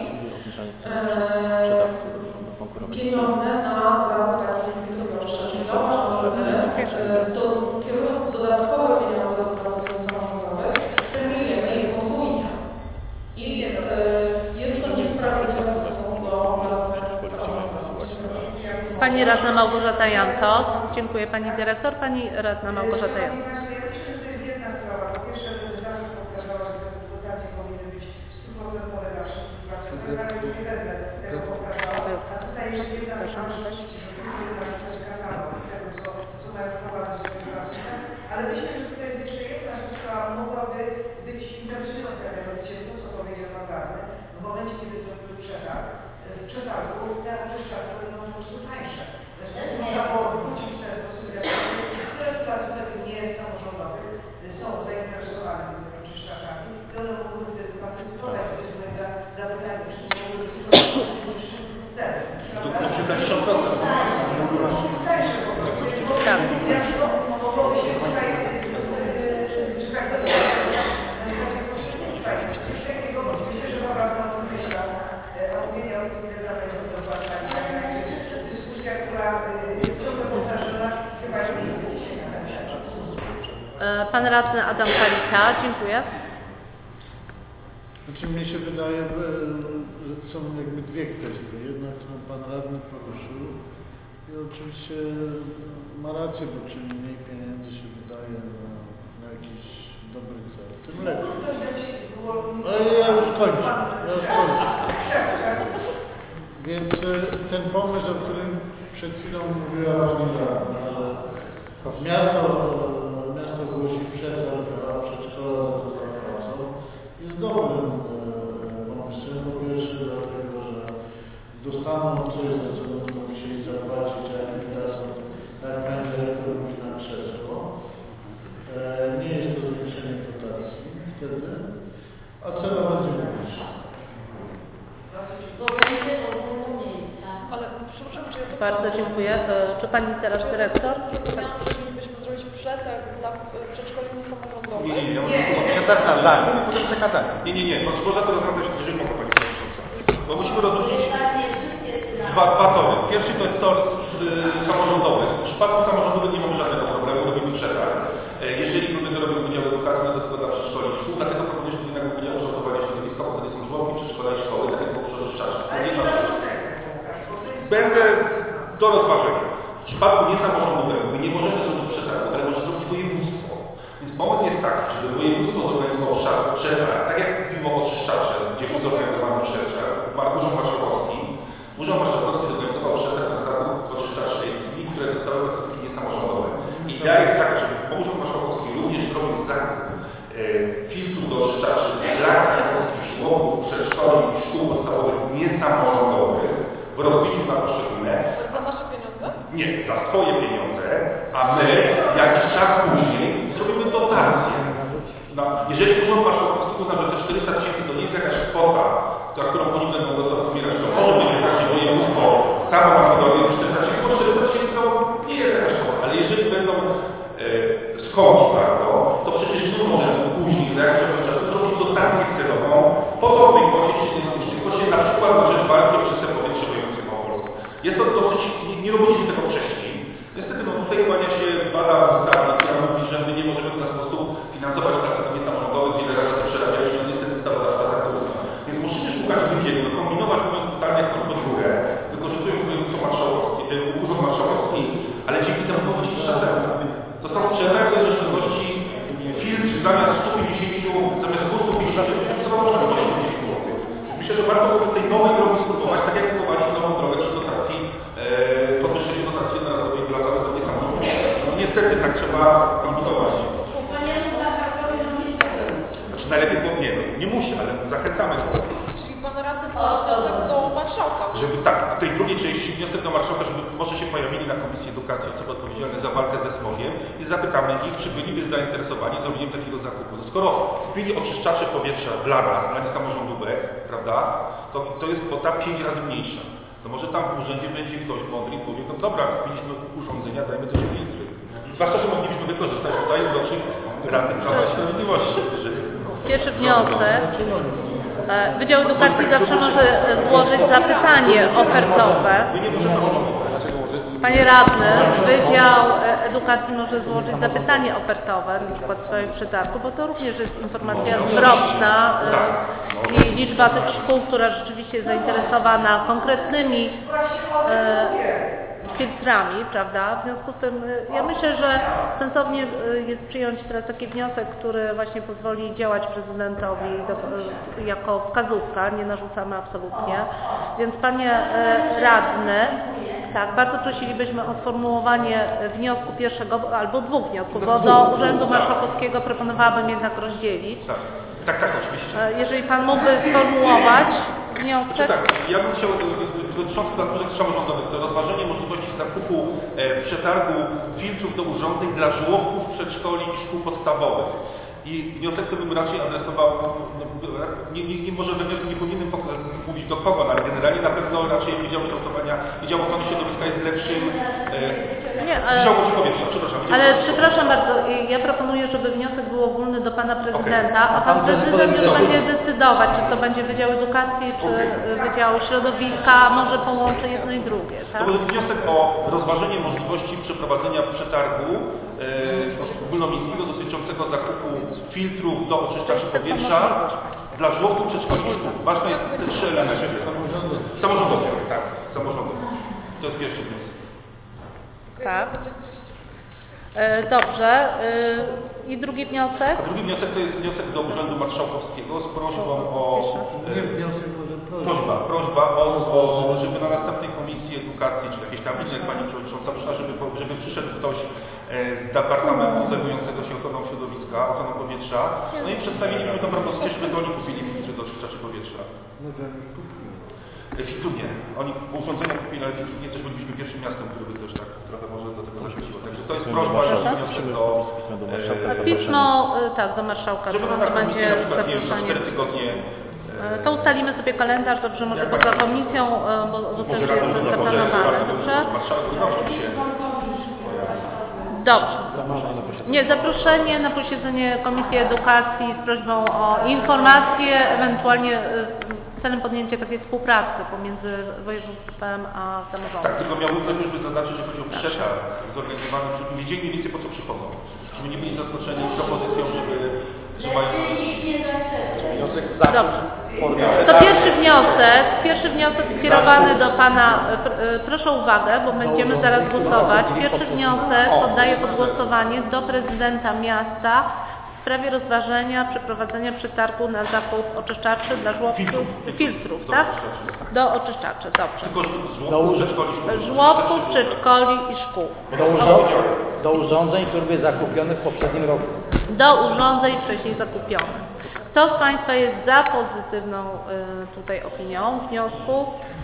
pieniądze na zakup takich filtrów oczyszczaczy. Zauważmy, że my, do, kierując dodatkowe pieniądze do placówek samorządowych, premiujemy je podwójnie. I e, jest to niesprawiedliwe w stosunku do placówek samorządowych. Pani radna Małgorzata Jantos. Dziękuję Pani Dyrektor. Pani radna Małgorzata Jantos. To jest jedna sprawa. Po pierwsze, będę zawsze powtarzała, że te dotacje powinny być stuprocentowe dla wszystkich placówek, ale nie będę tego powtarzała. A tutaj jeszcze jedna sprawa, rzeczywiście, że musimy napisać katalog tego, co, co mają wprowadzać w tych placówkach, ale myślę, że tutaj jest jeszcze jedna rzecz, która mogłaby być interesująca, mianowicie to, co powiedział Pan Radny. W momencie, kiedy zrobił przetarg, w przetargu te oczyszczacze będą po prostu tańsze. Zresztą można było wrócić w ten sposób, jak które z placówek nie samorządowych są zainteresowane tymi oczyszczaczami i one mogłyby wtedy partycypować w tych zapytaniach, czy nie mogłyby skorzystać z niższych cenach. To kilkadziesiąt procent. Tańsze po prostu. Tak. Mogłoby się tutaj, że tak bezpośrednio, takie pośrednictwa i coś takiego, myślę, że Pan Radny o tym myślał, omówienia o tym detale do zgłaszania. Dyskusja, która jest ciągle powtarzana, chyba nie miejsce dzisiaj na ten temat. Pan radny Adam Kalita. Dziękuję. Znaczy mnie się wydaje, że są jakby dwie kwestie. Jedna, którą Pan Radny poruszył i oczywiście ma rację, bo czym mniej pieniędzy się wydaje na, na jakiś dobry cel, tym lepiej. Ale ja już kończę, ja już kończę. Więc ten pomysł, o którym przed chwilą mówiła Pani Radna, że miasto, miasto głosi przetarg, a przedszkola za to zapłacą, jest dobrym pomysłem. Po pierwsze dlatego, że dostaną coś, za co będą musieli zapłacić, a jak teraz, jak pani dyrektor mówi, na krzesło. Nie jest to zwiększenie dotacji wtedy, a cena będzie mniejsza. Bo będzie ogólne miejsca. Ale przepraszam, czy ja to Bardzo dziękuję. Czy Pani teraz dyrektor? zrozumiałam, że mielibyśmy zrobić przetarg dla przedszkoli niesamorządowych? Nie, nie, nie. Nie, przetarg na zakup i potem przekazanie. Nie, nie, nie. Może to rozwiązać, jeżeli mogę Pani Przewodnicząca. Bo musimy rozróżnić dwa, dwa tory. Pierwszy to jest tor y, samorządowy. W przypadku samorządowym nie mamy żadnego problemu, robimy przetarg. Jeżeli będę robił Wydział Edukacji, no to tylko dla przedszkoli i szkół, dlatego proponuję, żeby jednak Wydział kształtowania środowiska, bo wtedy są żłobki, przedszkola i szkoły, tak jak było przy oczyszczaczach. Będę do rozważenia. W przypadku niesamorządowego my nie możemy zrobić przetargu, ale może zrobić województwo. Więc pomysł jest taki, żeby województwo zorganizowało przetarg, tak jak mówimy o oczyszczacze, gdzie był zorganizowany przetarg, Urząd Marszałkowski. Urząd Marszałkowski zorganizował przetarg na zakup oczyszczaczy Ejkiwi, które dostały placówki niesamorządowe. Idea jest taka, żeby Urząd Marszałkowski również zrobił zakup e, filtrów do oczyszczaczy dla krakowskich żłobków, przedszkoli i szkół podstawowych niesamorządowych w rozbiciu na poszczególne. Za nasze pieniądze? Nie, za swoje pieniądze, a my jakiś czas później zrobimy dotację. No, jeżeli Urząd Marszałkowski uzna, że te czterysta tysięcy to nie jest jakaś kwota, za którą oni będą gotowi zbierać, to może być tak, że województwo samo ma hodowlę czterysta tysięcy, bo czterysta tysięcy to nie jest jakaś kwota, ale jeżeli będą e, skoki bardzo, to przecież my możemy później za jakiś okres czasu zrobić dotację celową w podobnej kwocie, czy nie słusznej kwocie, na przykład na rzecz walki o czyste powietrze w województwie małopolskim. Jest to dosyć, nie, nie robiliśmy tego wcześniej. Niestety kłania się bada ustawa, która mówi, że my nie możemy w ten sposób finansować prac niesamorządowych, wiele razy to przerabialiśmy, no niestety ustawodawstwa tak to uzna. Więc musicie szukać wydzieli, no kombinować, mówiąc totalnie jak tą podgórę, wykorzystując województwo marszałkowskie, urząd marszałkowski, ale dzięki temu powodzi strzelenia. To są strzelenia, to jest w rzeczywistości filtr zamiast stu pięćdziesięciu, zamiast dwustu pięćdziesięciu, to może osiemdziesiąt złotych. Myślę, że warto byłoby tej nowej drogi spróbować, tak jak kupowali nową drogę przy dotacji, e, podwyższeniu dotacji jednorazowej dla całych drogi samorządowe. No niestety tak trzeba kombinować. Znaczy najlepiej było nie, no, nie musi, ale zachęcamy do tego. Czyli pan radny ma wniosek do marszałka. Żeby tak, w tej drugiej części wniosek do marszałka, żeby może się pojawili na Komisji Edukacji osoby odpowiedzialne za walkę ze smogiem i zapytamy ich, czy byliby zainteresowani zrobieniem takiego zakupu. No skoro kupili oczyszczacze powietrza dla nas, dla niesamorządówek, prawda, to, to jest kwota pięć razy mniejsza. To może tam w urzędzie będzie ktoś mądry i powie, no dobra, kupiliśmy urządzenia, dajmy też filtry. Zwłaszcza, że moglibyśmy wykorzystać tutaj rocznik Rady Prawa i Sprawiedliwości. Pierwszy wniosek. Wydział Edukacji zawsze może złożyć zapytanie ofertowe. Panie Radny, Wydział Edukacji może złożyć zapytanie ofertowe, na przykład w sprawie przetargu, bo to również jest informacja zwrotna i liczba tych szkół, która rzeczywiście jest zainteresowana konkretnymi filtrami, prawda? W związku z tym ja myślę, że sensownie jest przyjąć teraz taki wniosek, który właśnie pozwoli działać prezydentowi do, jako wskazówka, nie narzucamy absolutnie. Więc panie radny, tak, bardzo prosilibyśmy o sformułowanie wniosku pierwszego albo dwóch wniosków, bo do Urzędu Marszałkowskiego proponowałabym jednak rozdzielić. Tak, tak, tak oczywiście. Jeżeli pan mógłby sformułować wniosek. Tak, ja bym chciał dotyczący placówek samorządowych, to rozważenie możliwości zakupu e, przetargu filtrów do urządzeń dla żłobków, przedszkoli i szkół podstawowych. I wniosek to bym raczej adresował, no, nie, nie, nie może we wniosku nie powinienem mówić do kogo, ale generalnie na pewno raczej Wydział Kształtowania, Wydział Ochrony Środowiska jest lepszym, e, nie, ale, Wydział Ochrony Powietrza, przepraszam. Ale przepraszam bardzo, ja proponuję, żeby wniosek był ogólny do pana prezydenta, okay. A pan prezydent już będzie decydować, czy to będzie Wydział Edukacji, czy okay. Wydział Środowiska, może połączy jedno i drugie. Tak? To był wniosek o rozważenie możliwości przeprowadzenia przetargu e, ogólnomiejskiego dotyczącego zakupu filtrów do oczyszczaczy powietrza dla żłobków, przedszkoli i szkół. Ważne jest te trzy elementy. Samorządowe, tak, samorządowe. To jest pierwszy wniosek. Tak. E, dobrze. E, I drugi wniosek? A drugi wniosek to jest wniosek do Urzędu Marszałkowskiego z prośbą o... Nie wniosek, może prośba. Prośba o, o, żeby na następnej Komisji Edukacji, czy jakiejś tam innej Pani Przewodnicząca przyszła, żeby, żeby przyszedł ktoś z Departamentu zajmującego się ochroną środowiska, ochroną powietrza, no i przedstawiliśmy tę propozycję, żeby to oni kupili filtry do oczyszczaczy powietrza. Filtru nie. Oni urządzenia kupili, ale filtru nie, też byliśmy pierwszym miastem, które by też tak trochę może do tego zachęciło. Także to jest prośba, że wniosek do... E, pismo, tak, do marszałka, żeby to, to będzie zaproszenie. cztery tygodnie. To ustalimy sobie kalendarz, dobrze, może poza komisją, bo, bo też jest zaplanowane, dobrze? Dobrze. Nie, zaproszenie na posiedzenie Komisji Edukacji z prośbą o informację, ewentualnie celem podjęcia takiej współpracy pomiędzy województwem a samorządem. Tak, tylko miałbym też by zaznaczyć, że chodzi o przetarg zorganizowany, żeby wiedzieli mniej więcej po co przychodzą. Żeby nie byli zaskoczeni propozycją, żeby... że mają... Dobrze. To pierwszy wniosek, pierwszy wniosek skierowany do Pana, proszę uwagę, bo będziemy zaraz głosować. Pierwszy wniosek oddaję pod głosowanie do prezydenta miasta w sprawie rozważenia przeprowadzenia przetargu na zakup oczyszczaczy dla żłobków, filtrów, tak? Do oczyszczaczy, dobrze. Żłobków, przedszkoli i szkół. Do urządzeń, do urządzeń, które były zakupione w poprzednim roku. Do urządzeń wcześniej zakupionych. Kto z Państwa jest za pozytywną y, tutaj opinią wniosku?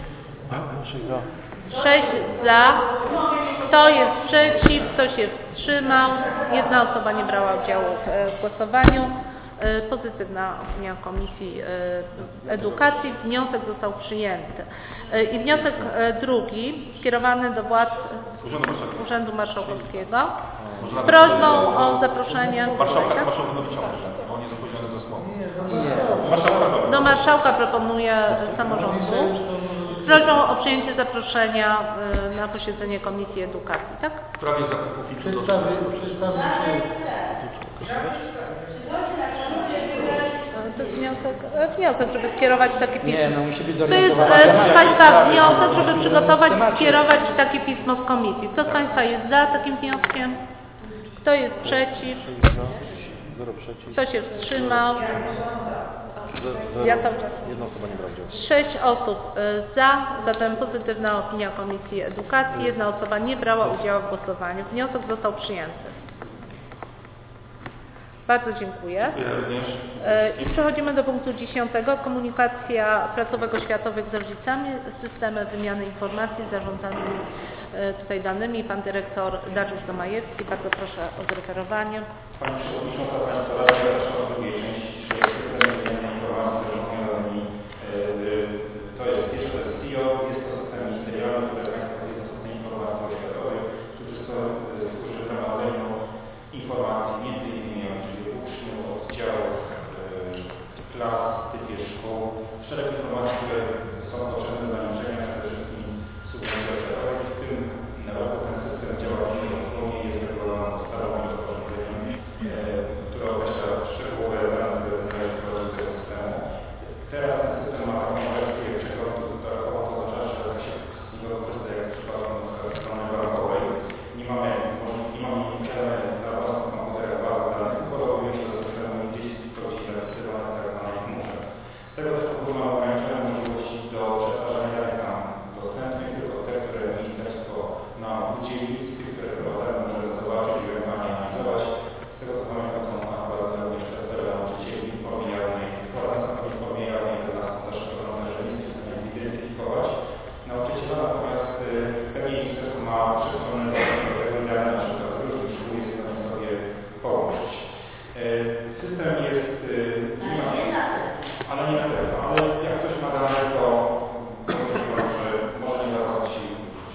Sześć za. Kto jest przeciw? Kto się wstrzymał? Jedna osoba nie brała udziału w głosowaniu. Y, pozytywna opinia Komisji y, Edukacji. Wniosek został przyjęty. Y, I wniosek y, drugi skierowany do władz Urzędu Marszałkowskiego z prośbą o zaproszenie do marszałka proponuje samorządu. z prośbą o przyjęcie zaproszenia y, na posiedzenie Komisji Edukacji, tak? W sprawie zakupów i Przedstawię, przedstawię się. To jest wniosek, e, wniosek, żeby skierować takie pismo. Nie, no musi być To jest, zorientowana e, proszę tematyka Państwa, sprawy, wniosek, no, żeby musi przygotować być i temacie. skierować takie pismo z komisji. Kto z Państwa jest za takim wnioskiem? Kto jest przeciw? Zero przeciw. Kto się wstrzymał? Zero. Ja cały czas. Jedna osoba nie brała udziału. Sześć osób y, za, zatem pozytywna opinia Komisji Edukacji. Jedna osoba nie brała udziału w głosowaniu. Wniosek został przyjęty. Bardzo dziękuję. Ja również. Y, I przechodzimy do punktu dziesiątego. Komunikacja placówek-oświatowych z rodzicami, systemy wymiany informacji z zarządzanymi y, tutaj danymi. Pan dyrektor Dariusz Domajewski. Bardzo proszę o zreferowanie. Pani Przewodnicząca, Państwo Radni, ja zacznę od drugiej części, czyli system wymiany informacji zarządzanymi. To jest pierwsze, to jest S I O, jest to system ministerialny, który Państwo jest to system informacji oświatowych, który służy gromadzeniu informacji między innymi o liczbie uczniów, oddziałów, klas, typie szkół, szereg informacji, które są potrzebne do naliczenia przede wszystkim subwencji oświatowej. W tym roku ten system działa dzisiaj wspólnie, jest regulowany ustawą i rozporządzeniem, które określa szczegółowe dane, które należy wprowadzić do tego systemu. Teraz ten system ma taką wersję przeglądu, to oznacza, że da się z niego korzystać jak z przykładu na przykład strony bankowej. Nie mamy, może, nie mamy na własnym komputerach bazy danych, tylko logujemy się do systemu i gdzieś to gdzieś zapisywane w tak zwanej chmurze. Z tego też powodu mamy ograniczone możliwości do przetwarzania danych nam dostępnych, tylko te, które ministerstwo nam udzieli, z tych, które wprowadzamy, możemy zobaczyć i ewentualnie analizować. Z tego co pamiętam, są prowadzone również testy dla nauczycieli w formie jawnej, prowadzone w formie jawnej dla nas są zaszczepione, że nie jesteśmy w stanie zidentyfikować nauczyciela, natomiast pewnie ministerstwo ma przestrzegane dostęp do tego i dane na przykład z różnych szkół jest w stanie sobie połączyć. System jest, nie ma, ale nie na pewno, ale jak ktoś ma dane, to podejrzewam, że może nie dawać się i użyć.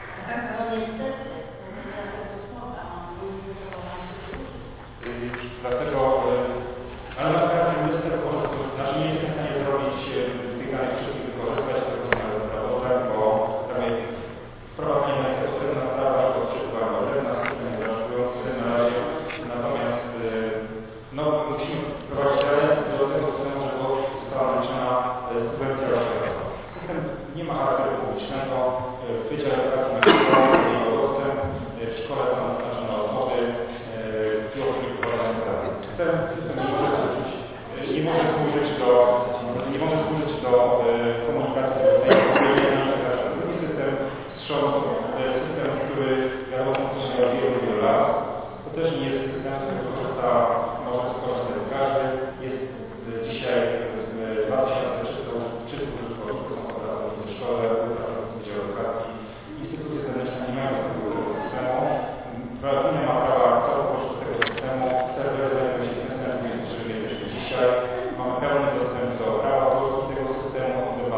Dlatego, ale natomiast minister może, znaczy nie jestem w stanie zrobić tych danych wszystkich wykorzystać, tego co mamy sprawozdań, bo tam wprowadzenie jest odrębna sprawa i odczytywanie odrębna, system jest zaskakujący na razie. Natomiast no, musimy wprowadzić dalej do tego systemu, żeby została naliczona subwencja oświatowa. System nie ma charakteru publicznego, w Wydziale Edukacji ma jego dostęp, w szkole są wyznaczone osoby i opublikowane sprawy. Ten system nie może służyć, nie może służyć do, nie może służyć do komunikacji z na przykład drugi system wstrząsu, system, który wiadomo funkcjonuje od wielu, wielu lat. To też nie jest system, z którego korzysta, może skorzystać każdy. Jest dzisiaj dwa tysiące trzysta użytkowników, są to pracownicy w szkole, pracownicy Wydziału Edukacji. Instytucje zewnętrzne nie mają dostępu do tego systemu. Gmina ma prawa całkowicie do tego systemu. Serwery znajdują się w tym systemie, w którym jesteśmy dzisiaj. Mamy pełny dostęp do prawa polskiego systemu, do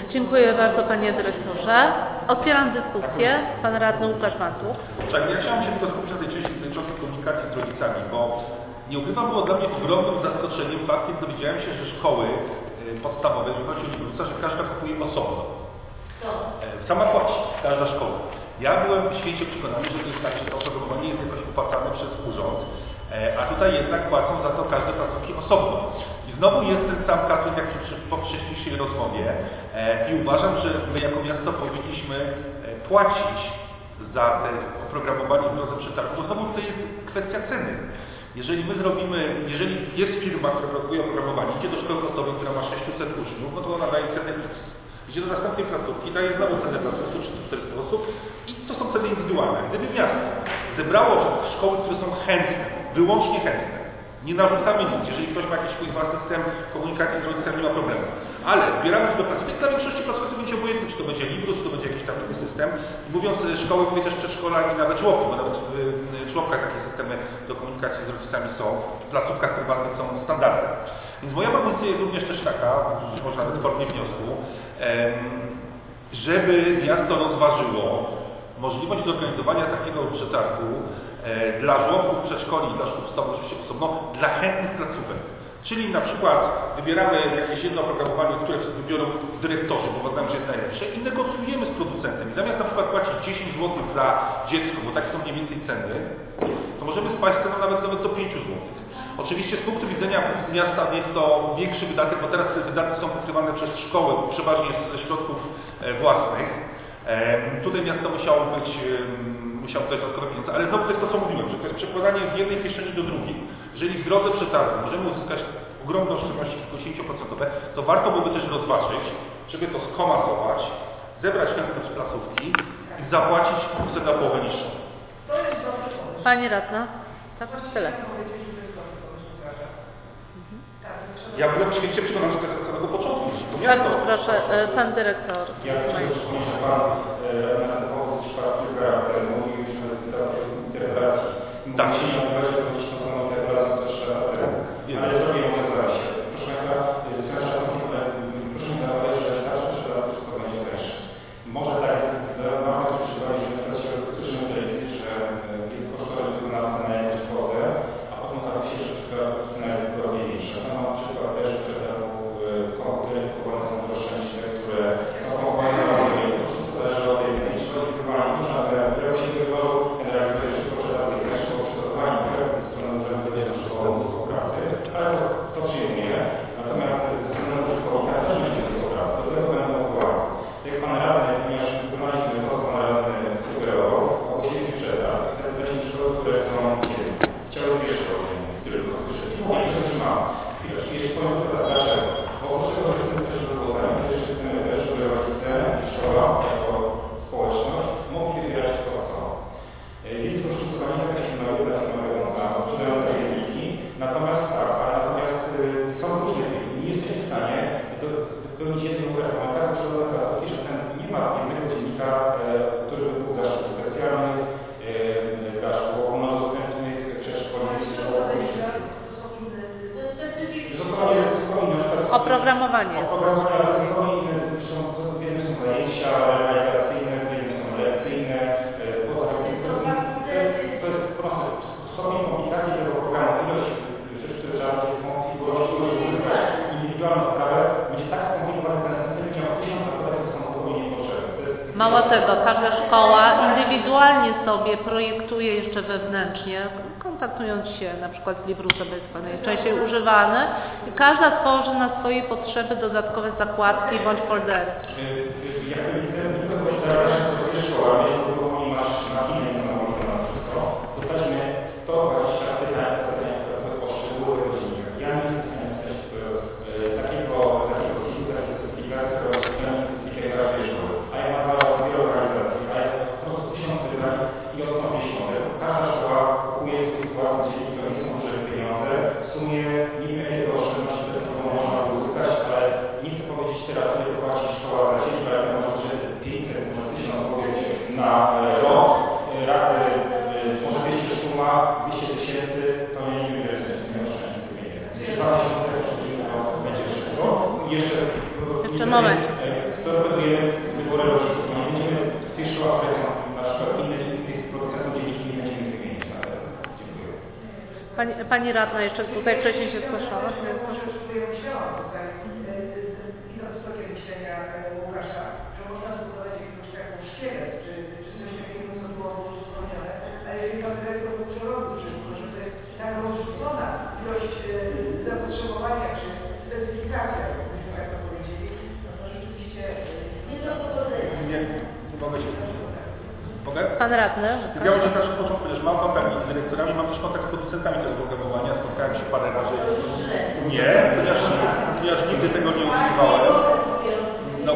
Dziękuję bardzo panie dyrektorze. Otwieram dyskusję. Pan radny Łukasz Mantuch. Tak, ja chciałem się tylko skupić na tej części dotyczącej komunikacji z rodzicami, bo nie ukrywam, było dla mnie ogromnym zaskoczeniem fakt, kiedy dowiedziałem się, że szkoły podstawowe, jeżeli chodzi o Librus'a, że każda kupuje osobno. Sama płaci, każda szkoła. Ja byłem święcie przekonany, że to jest tak, że to oprogramowanie jest jakoś opłacane przez urząd, a tutaj jednak płacą za to każde placówki osobno. I znowu jest ten sam kasus jak przy poprzedniejszej rozmowie i uważam, że my jako miasto powinniśmy płacić za te oprogramowanie w drodze przetargu, bo znowu to jest kwestia ceny. Jeżeli my zrobimy, jeżeli jest firma, która produkuje oprogramowanie, idzie do szkoły podstawowej, która ma sześciuset uczniów, no to ona daje cenę X. Idzie do następnej placówki, daje znowu cenę dla dwustu trzystu czterystu osób i to są ceny indywidualne. Gdyby miasto zebrało szkoły, które są chętne, wyłącznie chętne, nie narzucamy nic, jeżeli ktoś ma jakiś swój własny system komunikacji z rodzicami, nie ma problemu. Ale zbieramy się do placówek, dla większości placówek to będzie obojętne, czy to będzie Librus, czy to będzie jakiś tam inny system. I mówiąc szkoły, mówię też przedszkola i nawet żłobki, bo nawet w żłobkach takie systemy do komunikacji z rodzicami są, w placówkach prywatnych są standardem. Więc moja propozycja jest również też taka, być może nawet w formie wniosku, żeby miasto rozważyło możliwość zorganizowania takiego przetargu dla żłobków, przedszkoli i dla szkół podstawowych oczywiście osobno, dla chętnych placówek. Czyli na przykład wybieramy jakieś jedno oprogramowanie, które wybiorą dyrektorzy, bo uważam, że jest najlepsze i negocjujemy z producentem. I zamiast na przykład płacić dziesięć złotych za dziecko, bo takie są mniej więcej ceny, to możemy spaść ceną nawet, nawet do pięć złotych. Oczywiście z punktu widzenia miasta jest to większy wydatek, bo teraz te wydatki są pokrywane przez szkoły, przeważnie ze środków własnych. Tutaj miasto musiało być, musiało dać dodatkowe pieniądze, ale znowu to jest to, co mówiłem, że to jest przekładanie z jednej kieszeni do drugiej. Jeżeli w drodze przetargu możemy uzyskać ogromne oszczędności kilkudziesięciu procentowe, to warto byłoby też rozważyć, żeby to skomasować, zebrać chętne z placówki i zapłacić cenę na połowę niższą. Pani radna, tak, tyle. Ja byłem święcie przekonany, że to jest od samego początku. Bardzo proszę, pan dyrektor. Ja chcę przypomnieć, że pan na powodu z przypadku kilka lat temu mówił już o interpelacji. Tak. Musieli nazywać, że powiedzieć tą samą interpelację co trzy lata temu. Ale zrobię ją zaraz. Proszę Państwa, z całym szacunkiem, proszę mi zauważyć, że starsze trzy lata wszystko będzie tańsze. Może tak, ma Państwo przekonanie, że na przykład się słyszymy w telewizji, że jest kosztowa wykonana cena jak przychodzę, a potem okaże się, że cena jest dwukrotnie większa. To mam przykład też przetargu komputery kupowane są droższe niż te, które są kupowane na rozmowie. To wszystko zależy od tej ceny. Jeśli chodzi o wykonanie, można wybrać się wyboru, generalnie szybko przetargu jest tańsze, bo przygotowanie projektu ze strony urzędu jest szkołą współpracy, ale to, to przyjmuję. Natomiast ze strony użytkownika też będzie współpracy. Do tego będą odwołane. Jak Pan Radny, ponieważ wykonaliśmy to, co Pan Radny sugerował, ogłosiliśmy przetarg. Teraz weźmy szkoły, które są jedne. Chciały dwie szkoły, które to słyszeć. Nie, nie zatrzymamy. Chwileczkę, jeszcze powiem teraz dlaczego. Bo oprócz tego, że chcemy też rozwiązania, to jeszcze chcemy też, żeby rodzice i szkoła jako społeczność mogli wybierać kto co. Jest poszukiwanie zakresie małego dla firmowego na sprzedające języki. Natomiast tak, ale natomiast y, są różne firmy. Nie jesteśmy w stanie wypełnić jedną ofertę. Mam tak złożone placówki, że ten, nie ma jednego dziennika, y, który by był dla szkół specjalnych, y, dla szkół ogólnodostępnych, przedszkoli, szkół. Zupełnie, zupełnie na przykład... Oprogramowanie. Oprogramowanie, ale zupełnie inne. W jednym są zajęcia realizacyjne, w jednym są lekcyjne, pozalekcyjne. To jest, to jest po prostu stopień komplikacji tego programu, ilość rzeczy, które trzeba skonfigurować, ilość uzyskać indywidualną sprawę, będzie tak skomplikowany ten system, że ma tysiąc zakładek, które są zupełnie niepotrzebne. Mało tego, każda szkoła indywidualnie sobie projektuje jeszcze wewnętrznie, kontaktując się na przykład z Librusem, bo jest najczęściej używany, i każda tworzy na swoje potrzeby dodatkowe zakładki bądź foldery. Jak to widzę, tylko właśnie zaraz to szkoła, jeśli powoli masz machinę niesamowitą na wszystko, dostaliśmy sto dwadzieścia pytań, zapytań o szczegóły tego dziennika. Ja nie jestem w stanie pisać takiego, takiego skitu, takiej specyfikacji, która spełni specyfikę każdej szkoły. A ja mam dwie organizacje, a jest po prostu tysiąc pytań i odstąpię środek. Każda szkoła kupuje swój własny dziennik, to nie są duże pieniądze. W sumie nie wiem, jakiego oszczędności procentowo można by uzyskać, ale nie chcę powiedzieć teraz, ile płaci szkoła za dzień, ale może pięćset, może tysiąc złotych na rok. Rady, może dwieście szkół ma dwieście tysięcy jeszcze... Jeszcze moment. Storpedujemy wybory rodziców. Nie będziemy w tych szkołach, które są na przykład inne, tych producentów dzienniki nie będziemy wymienić. Dziękuję. Pani, pani radna jeszcze tutaj wcześniej się zgłaszała. Ja myślałam tutaj, idąc z tokiem myślenia Łukasza, że można zbudować jakąś taką szkielet, czy, czy coś takiego, co było uzupełnione, ale jeżeli pan dyrektor uczulowy, że że to jest tak rozrzucona ilość zapotrzebowania, czy specyfikacja, byśmy tak to powiedzieli, no to rzeczywiście... Nie do pogodzenia. Nie, nie mogę się zgodzić. Mogę? Pan radny. Ja już też od początku, ponieważ mam kontakt z dyrektorami, mam też kontakt z producentami tego programowania, spotkałem się parę razy. Nie, ponieważ, ponieważ nigdy tego nie używałem. No.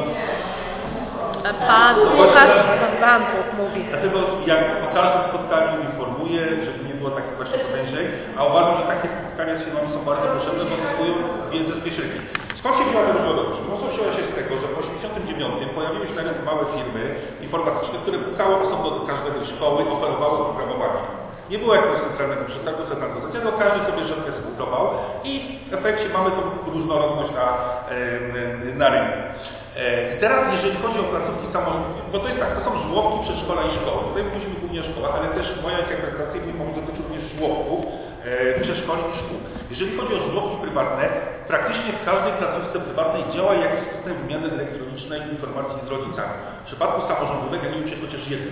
Pan Łukasz Wantów mówi. Dlatego jak po każdym spotkaniu informuję, żeby nie było takich właśnie podejrzeń, a uważam, że takie spotkania z firmami są bardzo potrzebne, bo zyskują wiedzę z pierwszej ręki. Skąd się wzięła ta różnorodność? Może wzięła się z tego, że w osiemdziesiątym dziewiątym pojawiły się na rynku małe firmy informatyczne, które pukały osobno do każdej szkoły, oferowały programowanie. Nie było jakiegoś centralnego przetargu, centralnego zlecenia, każdy sobie rzadko skrytował i w efekcie mamy tą różnorodność na, na rynku. I teraz, jeżeli chodzi o placówki samorządowe, bo to jest tak, to są żłobki, przedszkola i szkoły. Tutaj mówimy głównie o szkołach, ale też moja interpretacja dotyczy również żłobków, przedszkoli i szkół. Jeżeli chodzi o żłobki prywatne, praktycznie w każdej placówce prywatnej działa jakiś system wymiany elektronicznej informacji z rodzicami. W przypadku samorządowego nie się chociaż jeden.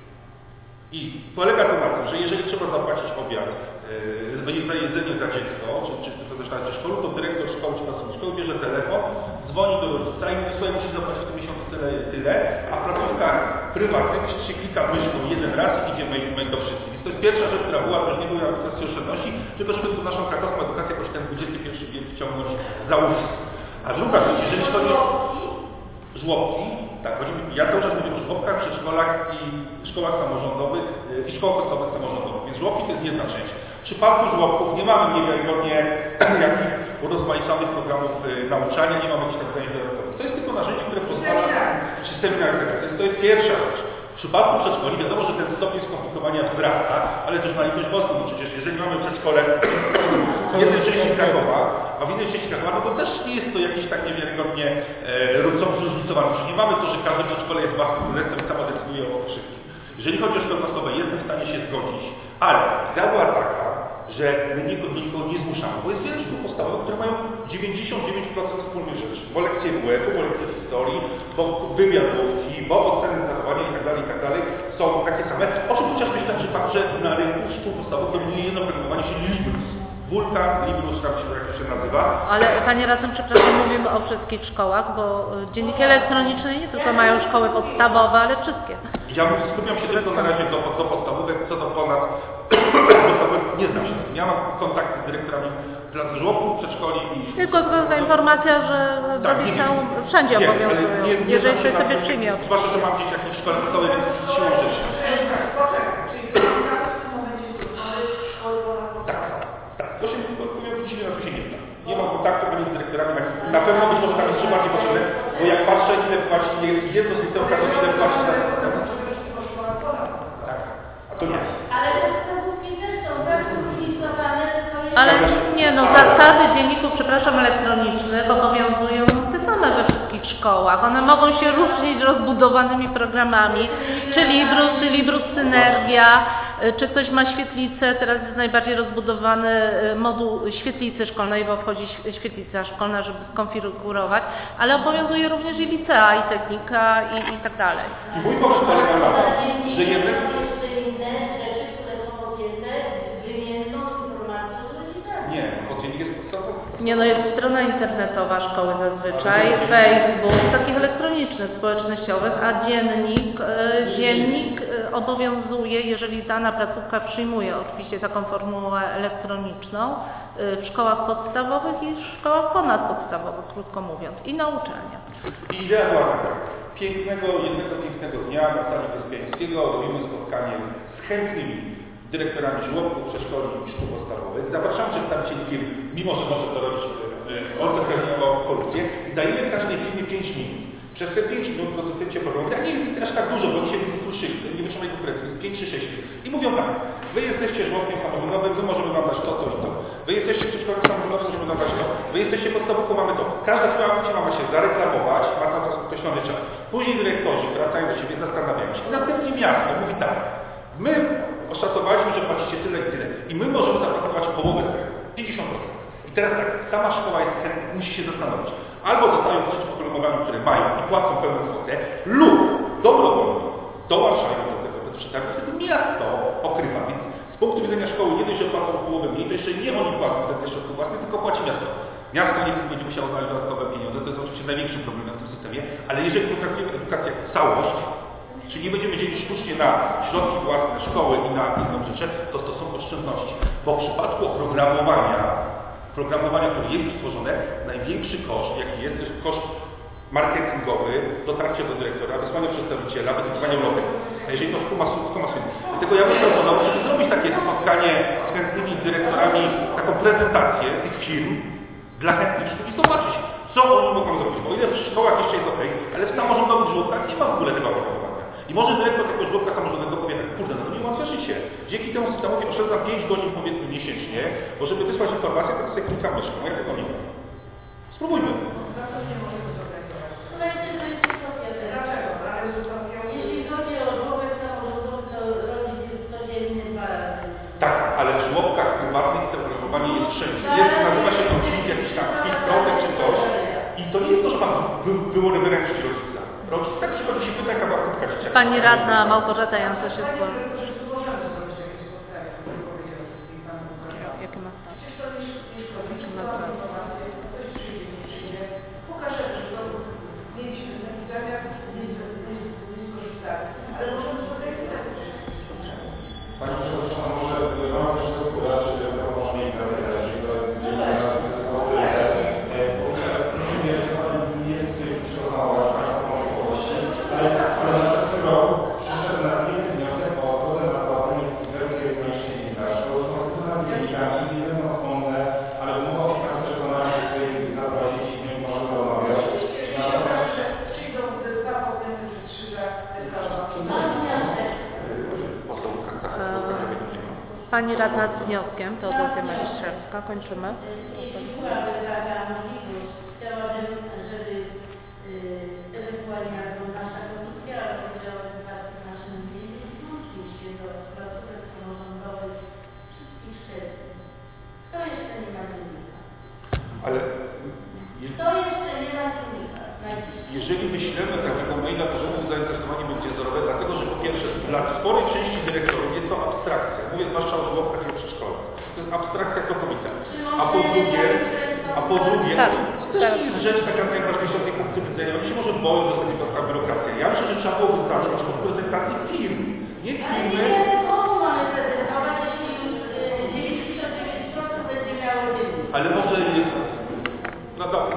I polega to na tym, że jeżeli trzeba zapłacić obiad, yy, za jedzenie za dziecko, czy, czy, czy to też na szkolu, to dyrektor szkoły czy pracownik szkoły bierze telefon, dzwoni do rodzica i mówi, słuchaj, musi zapłacić w tym miesiącu tyle, tyle, a w placówkach prywatnych się klika myszką jeden raz i idzie mail, mail do wszystkich. Więc to jest pierwsza rzecz, która była, to już nie była kwestia oszczędności, tylko żeby tu naszą krakowską edukację jakoś ten dwudziesty pierwszy wiek wciągnąć za uszy. A druga rzecz, jeżeli chodzi o żłobki, tak, ja cały czas mówię o żłobkach, przedszkolach i szkołach samorządowych i szkołach podstawowych samorządowych, więc żłobki to jest jedna część. W przypadku żłobków nie mamy niewiarygodnie jakichś urozmaiconych programów nauczania, nie mamy jakichś tak zwanych dodatkowych. To jest tylko narzędzie, które pozwala... Czy seminarium. To jest pierwsza rzecz. W przypadku przedszkoli wiadomo, że ten stopień skomplikowania wzrasta, ale też na litość boską, bo przecież jeżeli mamy przedszkole w jednej części Krakowa, a w innej części Krakowa, no to też nie jest to jakieś tak niewiarygodnie e, zróżnicowane. Przecież nie mamy to, że każde przedszkole jest własnym królestwem i samo decyduje o wszystkim. Jeżeli chodzi o szkołę podstawową, jestem w stanie się zgodzić, ale idea była taka, że my nikogo, nikogo nie zmuszamy, bo jest wiele szkół podstawowych, które mają dziewięćdziesiąt dziewięć procent wspólnych rzeczy, bo lekcje W WF-u, bo lekcje historii, bo wywiadówki, bo oceny zachowania itd., itd. są takie same. O czym chociażby świadczy fakt, że na rynku szkół podstawowych dominuje jedno programowanie, czyli Librus. Wulkan, Librus, tam się, jak to się nazywa. Ale Panie Radny, przepraszam, mówimy o wszystkich szkołach, bo dzienniki elektroniczne nie tylko mają szkoły podstawowe, ale wszystkie. Ja skupiam się tylko na razie do, do podstawówek, co do ponad podstawówek nie znam się na tym. Ja mam kontakty z dyrektorami żłobków, przedszkoli i szkół. Tylko taka informacja, że w tak, liceum wszędzie wiem, obowiązują, nie, nie jeżeli ktoś na sobie tym, przyjmie. Zwłaszcza, że mam gdzieś jakieś szkoły podstawowe, więc siłą rzeczy. Poczekaj, czyli nawet w tym momencie mamy szkoły ponadpodstawowe. Tak, tak. To się powiem dzisiaj na to się nie da. Nie mam kontaktu ani z dyrektorami, ani na pewno być może tam jest trzy bardziej potrzebne, bo jak patrzę, ile płaci jedno z liceum, każdy ile płaci za tak, a to nie. Ale te wskazówki też są tak zróżnicowane, że to jest... Ale nie no, zasady dzienników, przepraszam, elektronicznych obowiązują te same we wszystkich szkołach. One mogą się różnić rozbudowanymi programami, czy Librus, czy Librus Synergia, czy ktoś ma świetlicę, teraz jest najbardziej rozbudowany moduł świetlicy szkolnej, bo wchodzi świetlica szkolna, żeby skonfigurować, ale obowiązuje również i licea, i technika, i, i tak dalej. I mój pomysł polega na tym, że jednak... jeszcze inne rzeczy, które są objęte wymienną informacją z rodzicami. Nie, bo dziennik jest podstawowy. Nie no, jest strona internetowa szkoły zazwyczaj, Facebook, takich elektronicznych, społecznościowych, a dziennik, e, dziennik e, obowiązuje, jeżeli dana placówka przyjmuje oczywiście taką formułę elektroniczną e, w szkołach podstawowych i w szkołach ponadpodstawowych, krótko mówiąc, i na uczelniach. I idea była taka. Pięknego, jednego pięknego dnia na sali Wyspiańskiego robimy spotkanie z chętnymi dyrektorami żłobków, przedszkoli i szkół podstawowych. Zapraszam przedstawicieli firm, mimo że może to robić Olce Krewnicko korupcję, i dajemy każdej firmie pięć minut. Przez te pięć minut rozsypiecie program. Ja nie jest ich aż tak dużo, bo dzisiaj jest krótszych, nie wytrzymaj konkurencji, jest pięć czy sześć minut. I mówią tak, wy jesteście żłobkiem samorządowym, my możemy wam dać to, to i to. Wy jesteście przedszkolem samorządowym, możemy wam dać to. Wy jesteście podstawówką, mamy to. Każda twoja firma ma się zareklamować, ma na to określony czas. Później dyrektorzy wracają do siebie, zastanawiają się. Następnie miasto mówi tak, my oszacowaliśmy, że płacicie tyle i tyle. I my możemy zaproponować połowę z tego, pięćdziesiąt procent. I teraz tak, sama szkoła jest chętna, musi się zastanowić. Albo zostają z przedszkolomowami, które mają i płacą pełną kwotę, lub dobrowolnie dołączają do tego przetargu. Wtedy miasto pokrywa, więc z punktu widzenia szkoły nie dość, że płacą połowę mniej, to jeszcze nie oni płacą ze środków własnych, tylko płaci miasto. Miasto nie będzie musiało znaleźć dodatkowe pieniądze, to jest oczywiście największym problemem w tym systemie, ale jeżeli potraktujemy edukację jak całość, czyli nie będziemy dzielić sztucznie na środki własne szkoły i na inną rzeczy, to to są oszczędności. Bo w przypadku oprogramowania, programowania, które jest już stworzone, największy koszt, jaki jest, to jest koszt marketingowy, dotarcie do dyrektora, wysłanie przedstawiciela, wytypowanie ulotek. A jeżeli to skomasujemy. Dlatego ja bym proponował, żeby zrobić takie spotkanie z chętnymi dyrektorami, taką prezentację tych firm dla chętnych, żeby zobaczyć, co oni mogą zrobić. Bo o ile w szkołach jeszcze jest ok, ale w samorządowych żłobkach nie ma w ogóle tego oprogramowania. I może dyrektor tego żłobka samorządowego powie tak, kurde, no to nie ułatwia życie. Dzięki temu systemowi oszczędzam pięć godzin powiedzmy miesięcznie, bo żeby wysłać informację, to sobie klikam myszką. Jak tego nie ma? Spróbujmy. Dlaczego? Ale zastąpią... Jeśli chodzi o żłobek samorządowy, to rodzic jest codziennie dwa razy. Tak, ale w żłobkach prywatnych to programowanie jest wszędzie. Jest, nazywa się to PIT, jakiś tam PIT Protect czy coś. I to nie jest to, że pan wy, wyłory wyręczyć rodzica. Rodzic tak przychodzi się pyta, jaka była krótka życia. Pani radna Małgorzata Janca się Panie zgłosiła. dyrektorze, czy możemy zrobić takie spotkanie, które powiedział wszystkim panom radnym? Jakie ma sens? Przecież to jest nisko, cała informacja, ktoś przyjdzie, nie przyjdzie, pokażemy, że to mieliśmy taki zamiar, nie, nie, nie skorzystali. Ale możemy zorganizować też takie spotkanie. Pani Przewodnicząca, może w ramach też gospodarczych dyrektora można mieć zapytać, jeżeli to jest autorytet. Nie wiem, że Pani nie jest tutaj przekonała Państwa możliwości, ale ale na przykład w tym roku przyszedł na piękny wniosek o zgodę na prowadzenie wersji elektronicznej dziennikarstwa. To są rozwiązane dziennikami, nie będą chłonne, ale umowa się Państwo przekonali, że tutaj zaprowadzić i nie możemy omawiać. Oczywiście, jeśli się okaże, że przyjdą te dwa podmioty czy trzy za Mam wniosek. Pani radna z wnioskiem, Teodozja Maliszewska. Kończymy. Jeśli byłaby taka możliwość, chciałabym, żeby yy, ewentualnie albo nasza komisja, albo działamy tak w naszym imieniu, zwrócił się do placówek samorządowych wszystkich szczebli. Kto jeszcze nie ma dziennika? Ale Kto jeszcze nie ma dziennika? Najbliższy. jeżeli wyślemy takiego maila, to żadne zainteresowanie będzie zerowe, dlatego że po pierwsze, dla sporej części dyrektorów jest to abstrakcja. Mówię zwłaszcza o żłobkach i o przedszkolach. To jest abstrakcja całkowita. A po drugie, a po drugie, Tak, to też nie jest rzecz taka najważniejsza z tej punktu widzenia. Oni się może boją, że ostatnio była biurokracja. Ja myślę, że trzeba byłoby zacząć od prezentacji firm. Nie Ale firmy. nie komu mamy prezentować, jeśli już yy, dziewięćdziesiąt dziewięć procent będzie miało dziennik? Ale może jest. No dobra.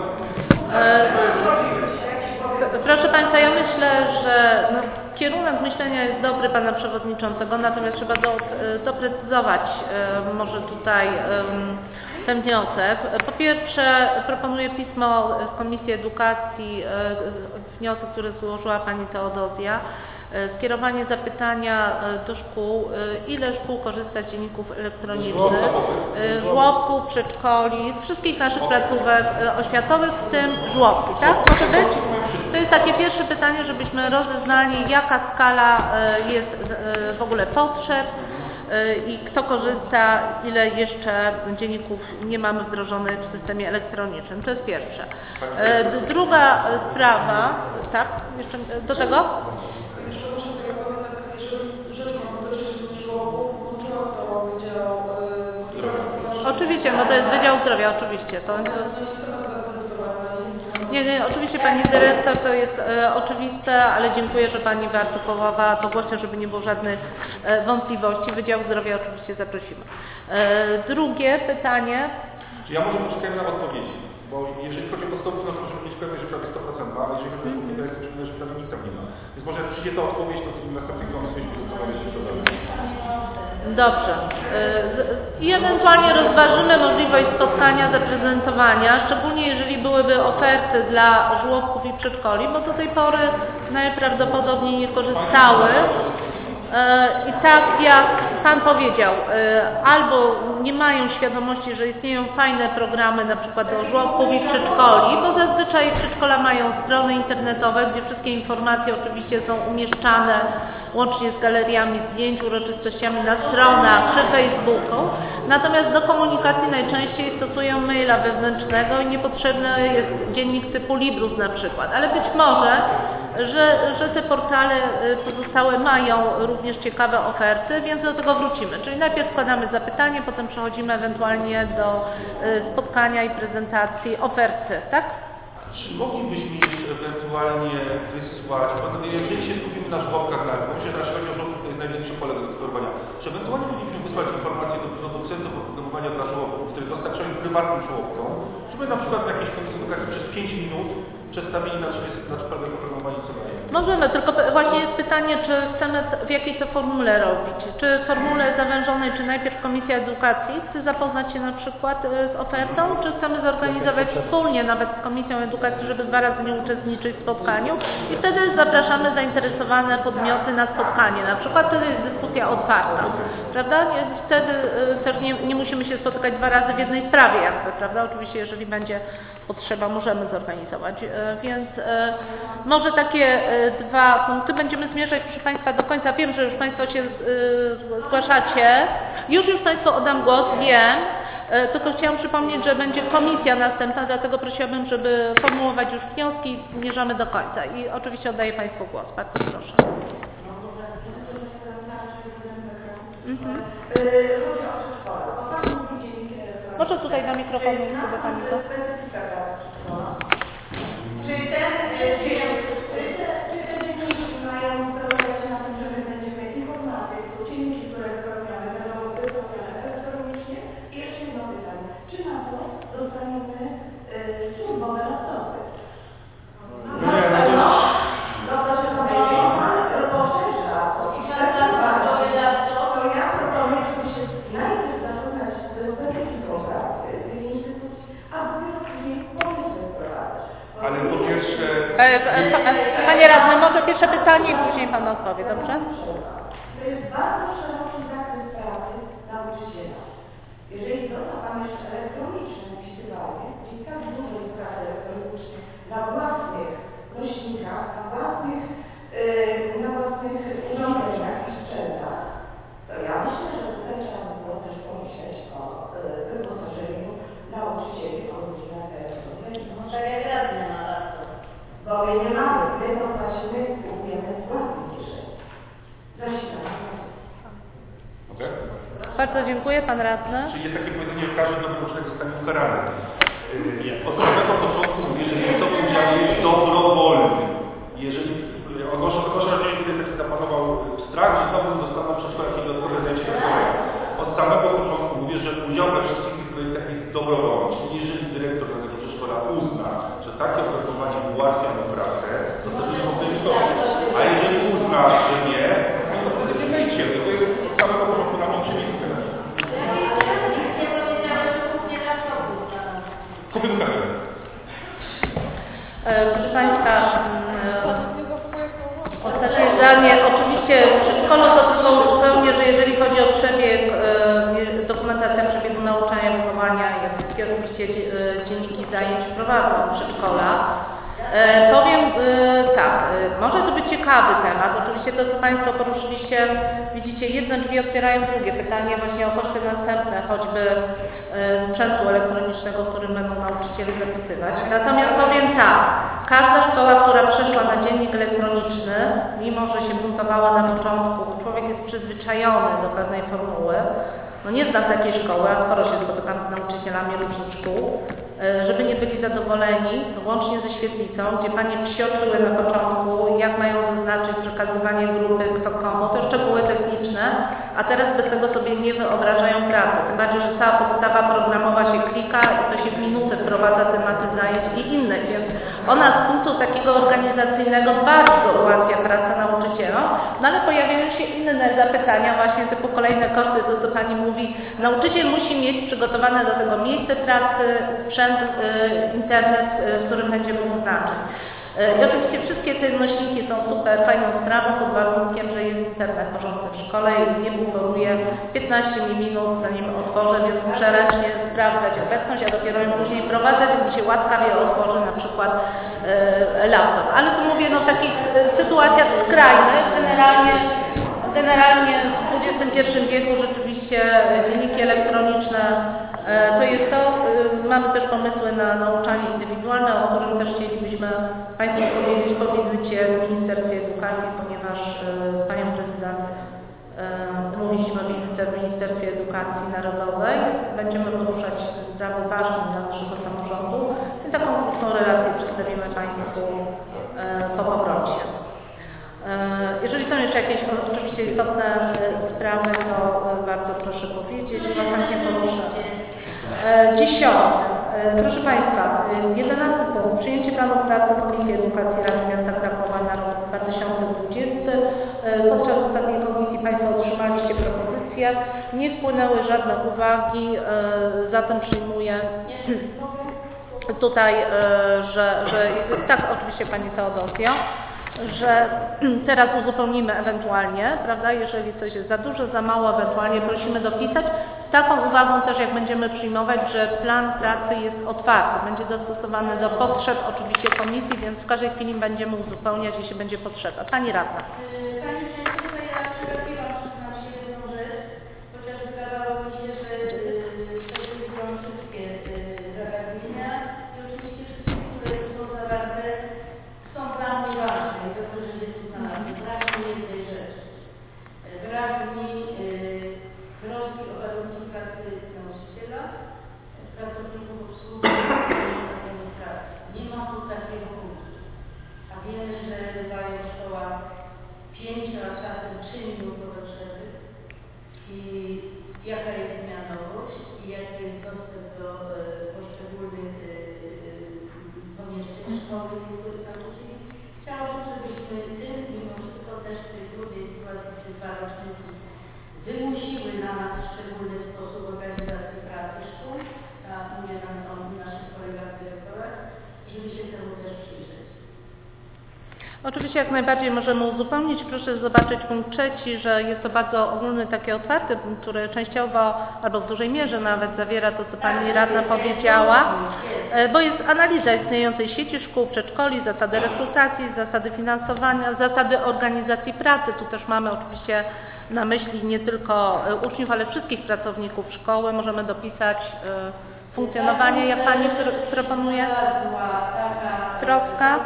Proszę Państwa, ja myślę, że no, kierunek myślenia jest dobry Pana Przewodniczącego, natomiast trzeba do, doprecyzować e, może tutaj e, ten wniosek. Po pierwsze, proponuję pismo z Komisji Edukacji, e, wniosek, który złożyła Pani Teodozja, e, skierowanie zapytania e, do szkół, e, ile szkół korzysta z dzienników elektronicznych, e, żłobków, przedszkoli, z wszystkich naszych placówek e, oświatowych, w tym żłobki, tak? Może być? To jest takie pierwsze pytanie, żebyśmy rozeznali, jaka skala e, jest e, w ogóle potrzeb e, i kto korzysta, ile jeszcze dzienników nie mamy wdrożonych w systemie elektronicznym. To jest pierwsze. E, Druga sprawa, tak? Jeszcze do tego? Jeszcze muszę tylko powiem, tak, jeżeli rzecz ma dotyczyć żłobku, włączyłam to Wydział Zdrowia. Oczywiście, no to jest Wydział Zdrowia, oczywiście. To, To jest temat zaakceptowany. nie, nie, oczywiście Pani Dyrektor, to jest e, oczywiste, ale dziękuję, że Pani wyartykułowała to głośno, żeby nie było żadnych e, wątpliwości. Wydział Zdrowia oczywiście zaprosimy. E, drugie pytanie. Czy ja może poczekajmy na odpowiedzi? Bo jeżeli chodzi o podstawówkę, no to możemy mieć pewność, że prawie sto procent, ale jeżeli chodzi o prawie nikt tam nie ma. Więc może jak przyjdzie ta odpowiedź, to w następnej komisji byśmy zdecydowali się to zrobić. Dobrze. I ewentualnie rozważymy możliwość spotkania, zaprezentowania, szczególnie jeżeli byłyby oferty dla żłobków i przedszkoli, bo do tej pory najprawdopodobniej nie korzystały. I tak jak Pan powiedział, albo nie mają świadomości, że istnieją fajne programy na przykład do żłobków i przedszkoli, bo zazwyczaj przedszkola mają strony internetowe, gdzie wszystkie informacje oczywiście są umieszczane łącznie z galeriami zdjęć, uroczystościami na stronach, przy Facebooku. Natomiast do komunikacji najczęściej stosują maila wewnętrznego i niepotrzebny jest dziennik typu Librus na przykład. Ale być może, że, że te portale pozostałe mają również ciekawe oferty, więc do tego wrócimy. Czyli najpierw składamy zapytanie, potem przechodzimy ewentualnie do spotkania i prezentacji oferty, tak? Czy moglibyśmy jeszcze ewentualnie wysłać, bo jeżeli się skupimy na żłobkach, na myślę, że jeśli chodzi o żłobków, to jest największe pole do eksplorowania. Czy ewentualnie moglibyśmy wysłać informacje do producentów oprogramowania dla żłobków, które dostarczają prywatnym żłobkom, żeby na przykład w jakiejś komisji edukacji przez pięć minut przedstawili na czym jest na przykład oprogramowanie co daje? Możemy, tylko właśnie jest pytanie, czy chcemy w jakiej to formule robić. Czy formule zawężonej, czy najpierw Komisja Edukacji chce zapoznać się na przykład z ofertą, czy chcemy zorganizować wspólnie nawet z Komisją Edukacji, żeby dwa razy nie uczestniczyć w spotkaniu i wtedy zapraszamy zainteresowane podmioty na spotkanie. Na przykład wtedy jest dyskusja otwarta, prawda? Wtedy też nie, nie musimy się spotykać dwa razy w jednej sprawie jakby, prawda? Oczywiście jeżeli będzie potrzeba, możemy zorganizować. Więc e, może takie e, dwa punkty będziemy zmierzać, proszę Państwa, do końca. Wiem, że już Państwo się e, zgłaszacie. Już już Państwu oddam głos, wiem. E, tylko chciałam przypomnieć, że będzie komisja następna, dlatego prosiłabym, żeby formułować już wnioski. Zmierzamy do końca. I oczywiście oddaję Państwu głos. Bardzo proszę. Mhm. Może tutaj na mikrofon sobie Pani to. Czy ten, czy, czy te, czy te dzieci mają zależeć na tym, że my będziemy informacje, dzienniki, które spełniamy, będą wypełniane elektronicznie? I jeszcze jedno pytanie. Czy na to dostaniemy y, służbowe laptopy? No, no proszę powiedzieć, to poszerza to i służbowy laptop, to ja proponuję, żeby się najpierw zapoznać z specyfiką pracy tych instytucji, a dopiero później pomysły wprowadzać. Ale po pierwsze... E, pa, Panie Radny, może pierwsze pytanie i później Pan odpowie, dobrze? To jest bardzo szeroki zakres pracy nauczyciela. Jeżeli doda Pan jeszcze elektroniczne wpisywanie, czyli tak dużo jest pracy elektronicznej na własnych nośnikach, na własnych, yy, na własnych urządzeniach i sprzętach, to ja myślę, że tutaj trzeba by było też pomyśleć o yy, wyposażeniu nauczycieli o różne urządzenia. No tak jak radny ma laptop. Bo my nie mamy, my to płacimy, kupujemy z własnej kieszeni. Zasilamy. Okay. Bardzo dziękuję. Pan Radny. Czyli jest takie powiedzenie, że każdy dobry uczeń zostanie ukarany. Yy, od samego początku mówię, że jest to udział jest dobrowolny. Jeżeli ogłoszę, ogłoszę, że tutaj taki zapanował strach, że znowu dostaną przedszkola jakieś dodatkowe zajęcia do szkolenia. Od samego początku mówię, że udział we wszystkich tych projektach jest dobrowolny. Czyli jeżeli dyrektor danego przedszkola uzna, że takie opracowanie ułatwia mu pracę, to wtedy nie mogę wykonać. A jeżeli uzna, że nie, to wtedy nie wyjdzie. To jest od samego początku na mnie oczywiste. Nie powiedziałem, że kupię laptopu. Kupimy kamerę. Proszę Państwa, ostatnie zdanie. Oczywiście w przedszkolu to tylko uzupełnię, że jeżeli chodzi o przebieg, dokumentacja przebiegu nauczania, wychowania, ja wszystkie oczywiście dzienniki zajęć prowadzą w przedszkolach. E, powiem e, tak, e, może to być ciekawy temat. Oczywiście to, co Państwo poruszyliście, widzicie, jedne drzwi otwierają drugie. Pytanie właśnie o koszty następne, choćby e, sprzętu elektronicznego, którym będą nauczyciele zapisywać. Natomiast powiem tak, każda szkoła, która przeszła na dziennik elektroniczny, mimo że się buntowała na początku, człowiek jest przyzwyczajony do pewnej formuły. No nie znam takiej szkoły, a sporo się spotykam z nauczycielami różnych szkół, żeby nie byli zadowoleni, łącznie ze świetlicą, gdzie Panie psioczyły na początku, jak mają zaznaczyć przekazywanie grupy, kto komu, te szczegóły techniczne, a teraz bez tego sobie nie wyobrażają pracy. Tym bardziej, że cała podstawa programowa się klika i to się w minuty wprowadza tematy zajęć i innych, więc Ona z punktu takiego organizacyjnego bardzo ułatwia pracę nauczycielom, no ale pojawiają się inne zapytania, właśnie typu kolejne koszty, to co Pani mówi. Nauczyciel musi mieć przygotowane do tego miejsce pracy, sprzęt, internet, w którym będzie mógł znaczyć. I oczywiście wszystkie te nośniki są super fajną sprawą pod warunkiem, że jest internet porządny w szkole i nie buforuje piętnaście minut zanim otworzę, więc muszę ręcznie sprawdzać obecność, a dopiero ją później prowadzę, więc mi się łaskawie otworzy na przykład e, laptop. Ale tu mówię no, o takich sytuacjach skrajnych, generalnie Generalnie w dwudziestym pierwszym wieku rzeczywiście dzienniki elektroniczne to jest to. Mamy też pomysły na nauczanie indywidualne, o którym też chcielibyśmy Państwu powiedzieć po wizycie w Ministerstwie Edukacji, ponieważ z Panią Prezydent mówiliśmy o wizycie w Ministerstwie Edukacji Narodowej. Będziemy poruszać sprawy ważne dla naszego samorządu i taką krótką relację przedstawimy Państwu po powrocie. Jeżeli są jeszcze jakieś oczywiście istotne sprawy, to bardzo proszę powiedzieć, bo chętnie poruszę. Dziesiąty. Proszę Państwa, jedenasty punkt. Przyjęcie planu pracy Komisji Edukacji Rady Miasta Krakowa na rok dwa tysiące dwudziesty. Podczas ostatniej komisji Państwo otrzymaliście propozycje. Nie wpłynęły żadne uwagi, zatem przyjmuję tutaj, że, że tak, oczywiście Pani Teodozjo, że teraz uzupełnimy ewentualnie, prawda, jeżeli coś jest za dużo, za mało, ewentualnie prosimy dopisać, z taką uwagą też, jak będziemy przyjmować, że plan pracy jest otwarty, będzie dostosowany do potrzeb oczywiście komisji, więc w każdej chwili będziemy uzupełniać, jeśli będzie potrzeba. Pani radna. Pani Przewodnicząca, ja przegapiłam, przyznam się, jedną rzecz, chociaż wydawało mi się, że przewidują wszystkie zagadnienia i oczywiście wszystkie, które tu są zawarte, są dla mnie ważne i dobrze, że się tu znalazły. Brak mi jednej rzeczy. Brak mi troski o warunki pracy nauczyciela, pracowników obsługi administracji. Nie ma tu takiego punktu. A wiemy, że bywają w szkołach pięć, a czasem trzy minutowe przerwy. I jaka jest zmianowość i jaki jest dostęp do poszczególnych pomieszczeń szkoły niektórych nauczycieli. Chciałabym, żebyśmy tym mimo wszystko też w tej trudnej sytuacji tych dwa rocznicy wymusiły na nas w szczególny sposób organizację pracy szkół, a mówię nam o naszych kolegach dyrektorach, żeby się temu też przyjrzeć. Oczywiście jak najbardziej możemy uzupełnić. Proszę zobaczyć punkt trzeci, że jest to bardzo ogólny, taki otwarty punkt, który częściowo albo w dużej mierze nawet zawiera to, co Pani radna powiedziała, bo jest analiza istniejącej sieci szkół, przedszkoli, zasady rekrutacji, zasady finansowania, zasady organizacji pracy. Tu też mamy oczywiście na myśli nie tylko uczniów, ale wszystkich pracowników szkoły. Możemy dopisać funkcjonowanie, jak Pani proponuje. Troska.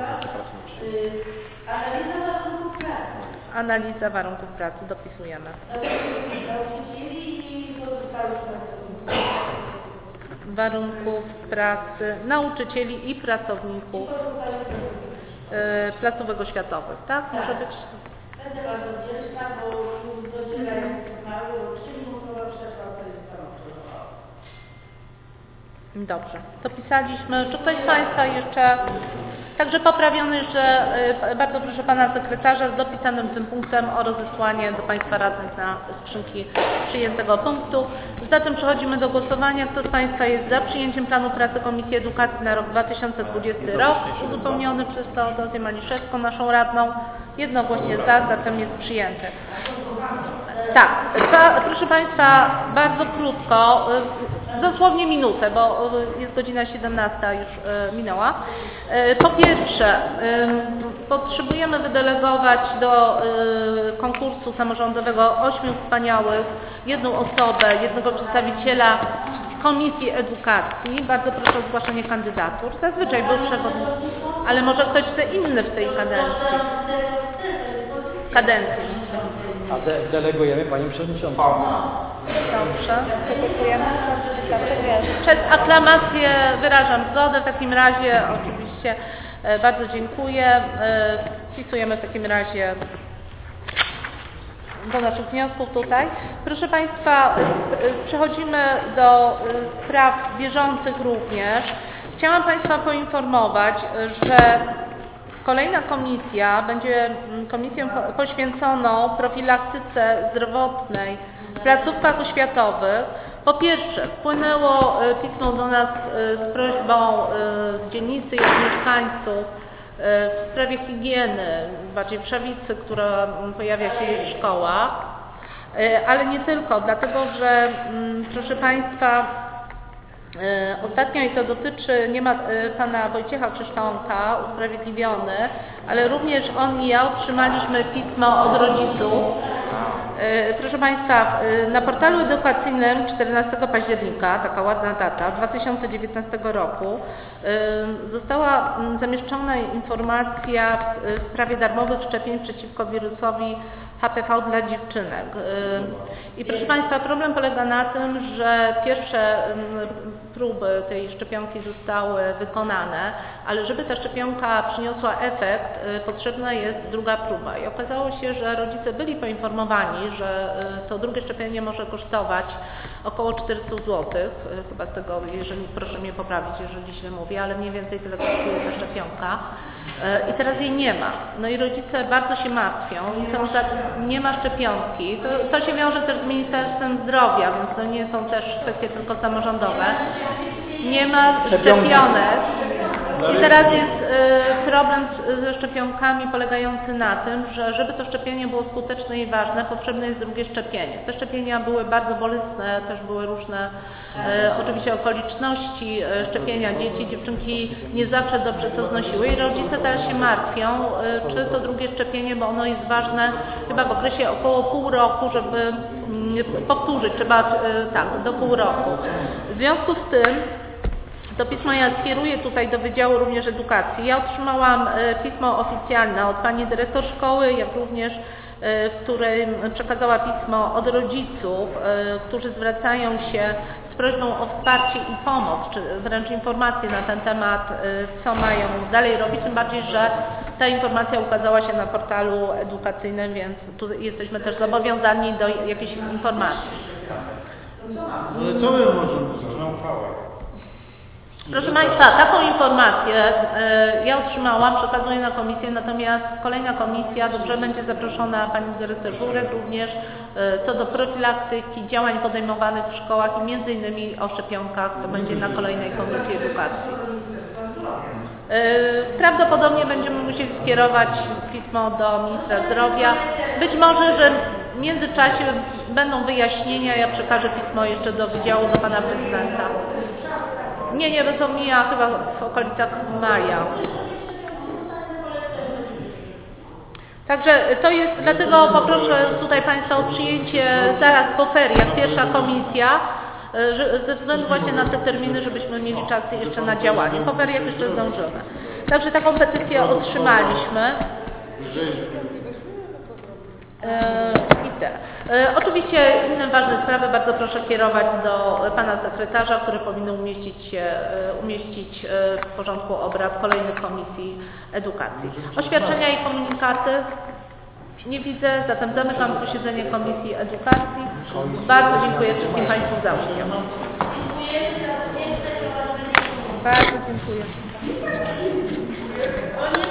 Analiza warunków pracy. Analiza warunków pracy, dopisujemy. Nauczycieli i pozostałych pracowników. Warunków pracy nauczycieli i pracowników y, placówek oświatowych, tak? Może być? Będę bardzo wdzięczna, bo docierają sygnały, bo trzy minutowa przerwa to jest samochodowa. Dobrze, dopisaliśmy. Czy ktoś z Państwa jeszcze... Także poprawiony, że bardzo proszę Pana Sekretarza z dopisanym tym punktem o rozesłanie do Państwa radnych na skrzynki przyjętego punktu. Zatem przechodzimy do głosowania. Kto z Państwa jest za przyjęciem planu pracy Komisji Edukacji na rok dwa tysiące dwudziesty rok, uzupełniony przez Teodozję Maliszewską, naszą radną? Jednogłośnie za, zatem jest przyjęty. Tak, proszę Państwa, bardzo krótko, dosłownie minutę, bo jest godzina siedemnasta już minęła. Po pierwsze, potrzebujemy wydelegować do konkursu samorządowego ośmiu wspaniałych, jedną osobę, jednego przedstawiciela z Komisji Edukacji. Bardzo proszę o zgłaszanie kandydatur. Zazwyczaj był przewodniczący, ale może ktoś chce inny w tej kadencji. Kadencji. A de delegujemy Panią Przewodniczącą. Dobrze, dziękujemy. Przez aklamację wyrażam zgodę. W takim razie oczywiście bardzo dziękuję. Wpisujemy w takim razie do naszych wniosków tutaj. Proszę Państwa, przechodzimy do spraw bieżących również. Chciałam Państwa poinformować, że kolejna komisja będzie komisją poświęconą profilaktyce zdrowotnej w placówkach oświatowych. Po pierwsze, wpłynęło pismo do nas z prośbą z dzielnicy i od mieszkańców w sprawie higieny, bardziej w Szawicy, która pojawia się w szkołach, ale nie tylko, dlatego że, proszę Państwa, ostatnio, i to dotyczy, nie ma pana Wojciecha Krzysztonka, usprawiedliwiony, ale również on i ja otrzymaliśmy pismo od rodziców. Proszę Państwa, na portalu edukacyjnym czternastego października, taka ładna data, dwa tysiące dziewiętnastego roku, została zamieszczona informacja w sprawie darmowych szczepień przeciwko wirusowi H P V dla dziewczynek. I proszę Państwa, problem polega na tym, że pierwsze próby tej szczepionki zostały wykonane, ale żeby ta szczepionka przyniosła efekt, potrzebna jest druga próba. I okazało się, że rodzice byli poinformowani, że to drugie szczepienie może kosztować około czterysta złotych, chyba z tego, jeżeli, proszę mnie poprawić, jeżeli źle mówię, ale mniej więcej tyle kosztuje ta szczepionka. I teraz jej nie ma. No i rodzice bardzo się martwią i są za, nie ma szczepionki. To, to się wiąże też z Ministerstwem Zdrowia, więc to nie są też kwestie tylko samorządowe. Nie ma szczepionek. I teraz jest y, problem z, ze szczepionkami polegający na tym, że żeby to szczepienie było skuteczne i ważne, potrzebne jest drugie szczepienie. Te szczepienia były bardzo bolesne, też były różne y, oczywiście okoliczności y, szczepienia dzieci. Dziewczynki nie zawsze dobrze to znosiły i rodzice teraz się martwią, y, czy to drugie szczepienie, bo ono jest ważne chyba w okresie około pół roku, żeby y, powtórzyć, trzeba y, tak, do pół roku. W związku z tym to pismo ja skieruję tutaj do Wydziału również Edukacji. Ja otrzymałam pismo oficjalne od pani dyrektor szkoły, jak również w którym przekazała pismo od rodziców, którzy zwracają się z prośbą o wsparcie i pomoc, czy wręcz informacje na ten temat, co mają dalej robić, tym bardziej, że ta informacja ukazała się na portalu edukacyjnym, więc tu jesteśmy też zobowiązani do jakiejś informacji. Ale co my możemy zrobić? Proszę Państwa, taką informację y, ja otrzymałam, przekazuję na komisję, natomiast kolejna komisja dobrze będzie zaproszona pani dyrektor Żurek również y, co do profilaktyki, działań podejmowanych w szkołach i między innymi o szczepionkach, to będzie na kolejnej komisji edukacji. Y, prawdopodobnie będziemy musieli skierować pismo do ministra zdrowia. Być może, że w międzyczasie będą wyjaśnienia, ja przekażę pismo jeszcze do wydziału, do pana prezydenta. Nie, nie, bo to mija chyba w okolicach maja. Także to jest, dlatego poproszę tutaj Państwa o przyjęcie zaraz po feriach, pierwsza komisja, ze względu właśnie na te terminy, żebyśmy mieli czas jeszcze na działanie. Po feriach jeszcze zdążymy. Także taką petycję otrzymaliśmy. I tyle. Oczywiście inne ważne sprawy bardzo proszę kierować do pana sekretarza, który powinien umieścić się, umieścić w porządku obrad kolejnych komisji edukacji. Oświadczenia i komunikaty nie widzę, zatem zamykam posiedzenie Komisji Edukacji. Bardzo dziękuję wszystkim Państwu za udział. Bardzo dziękuję.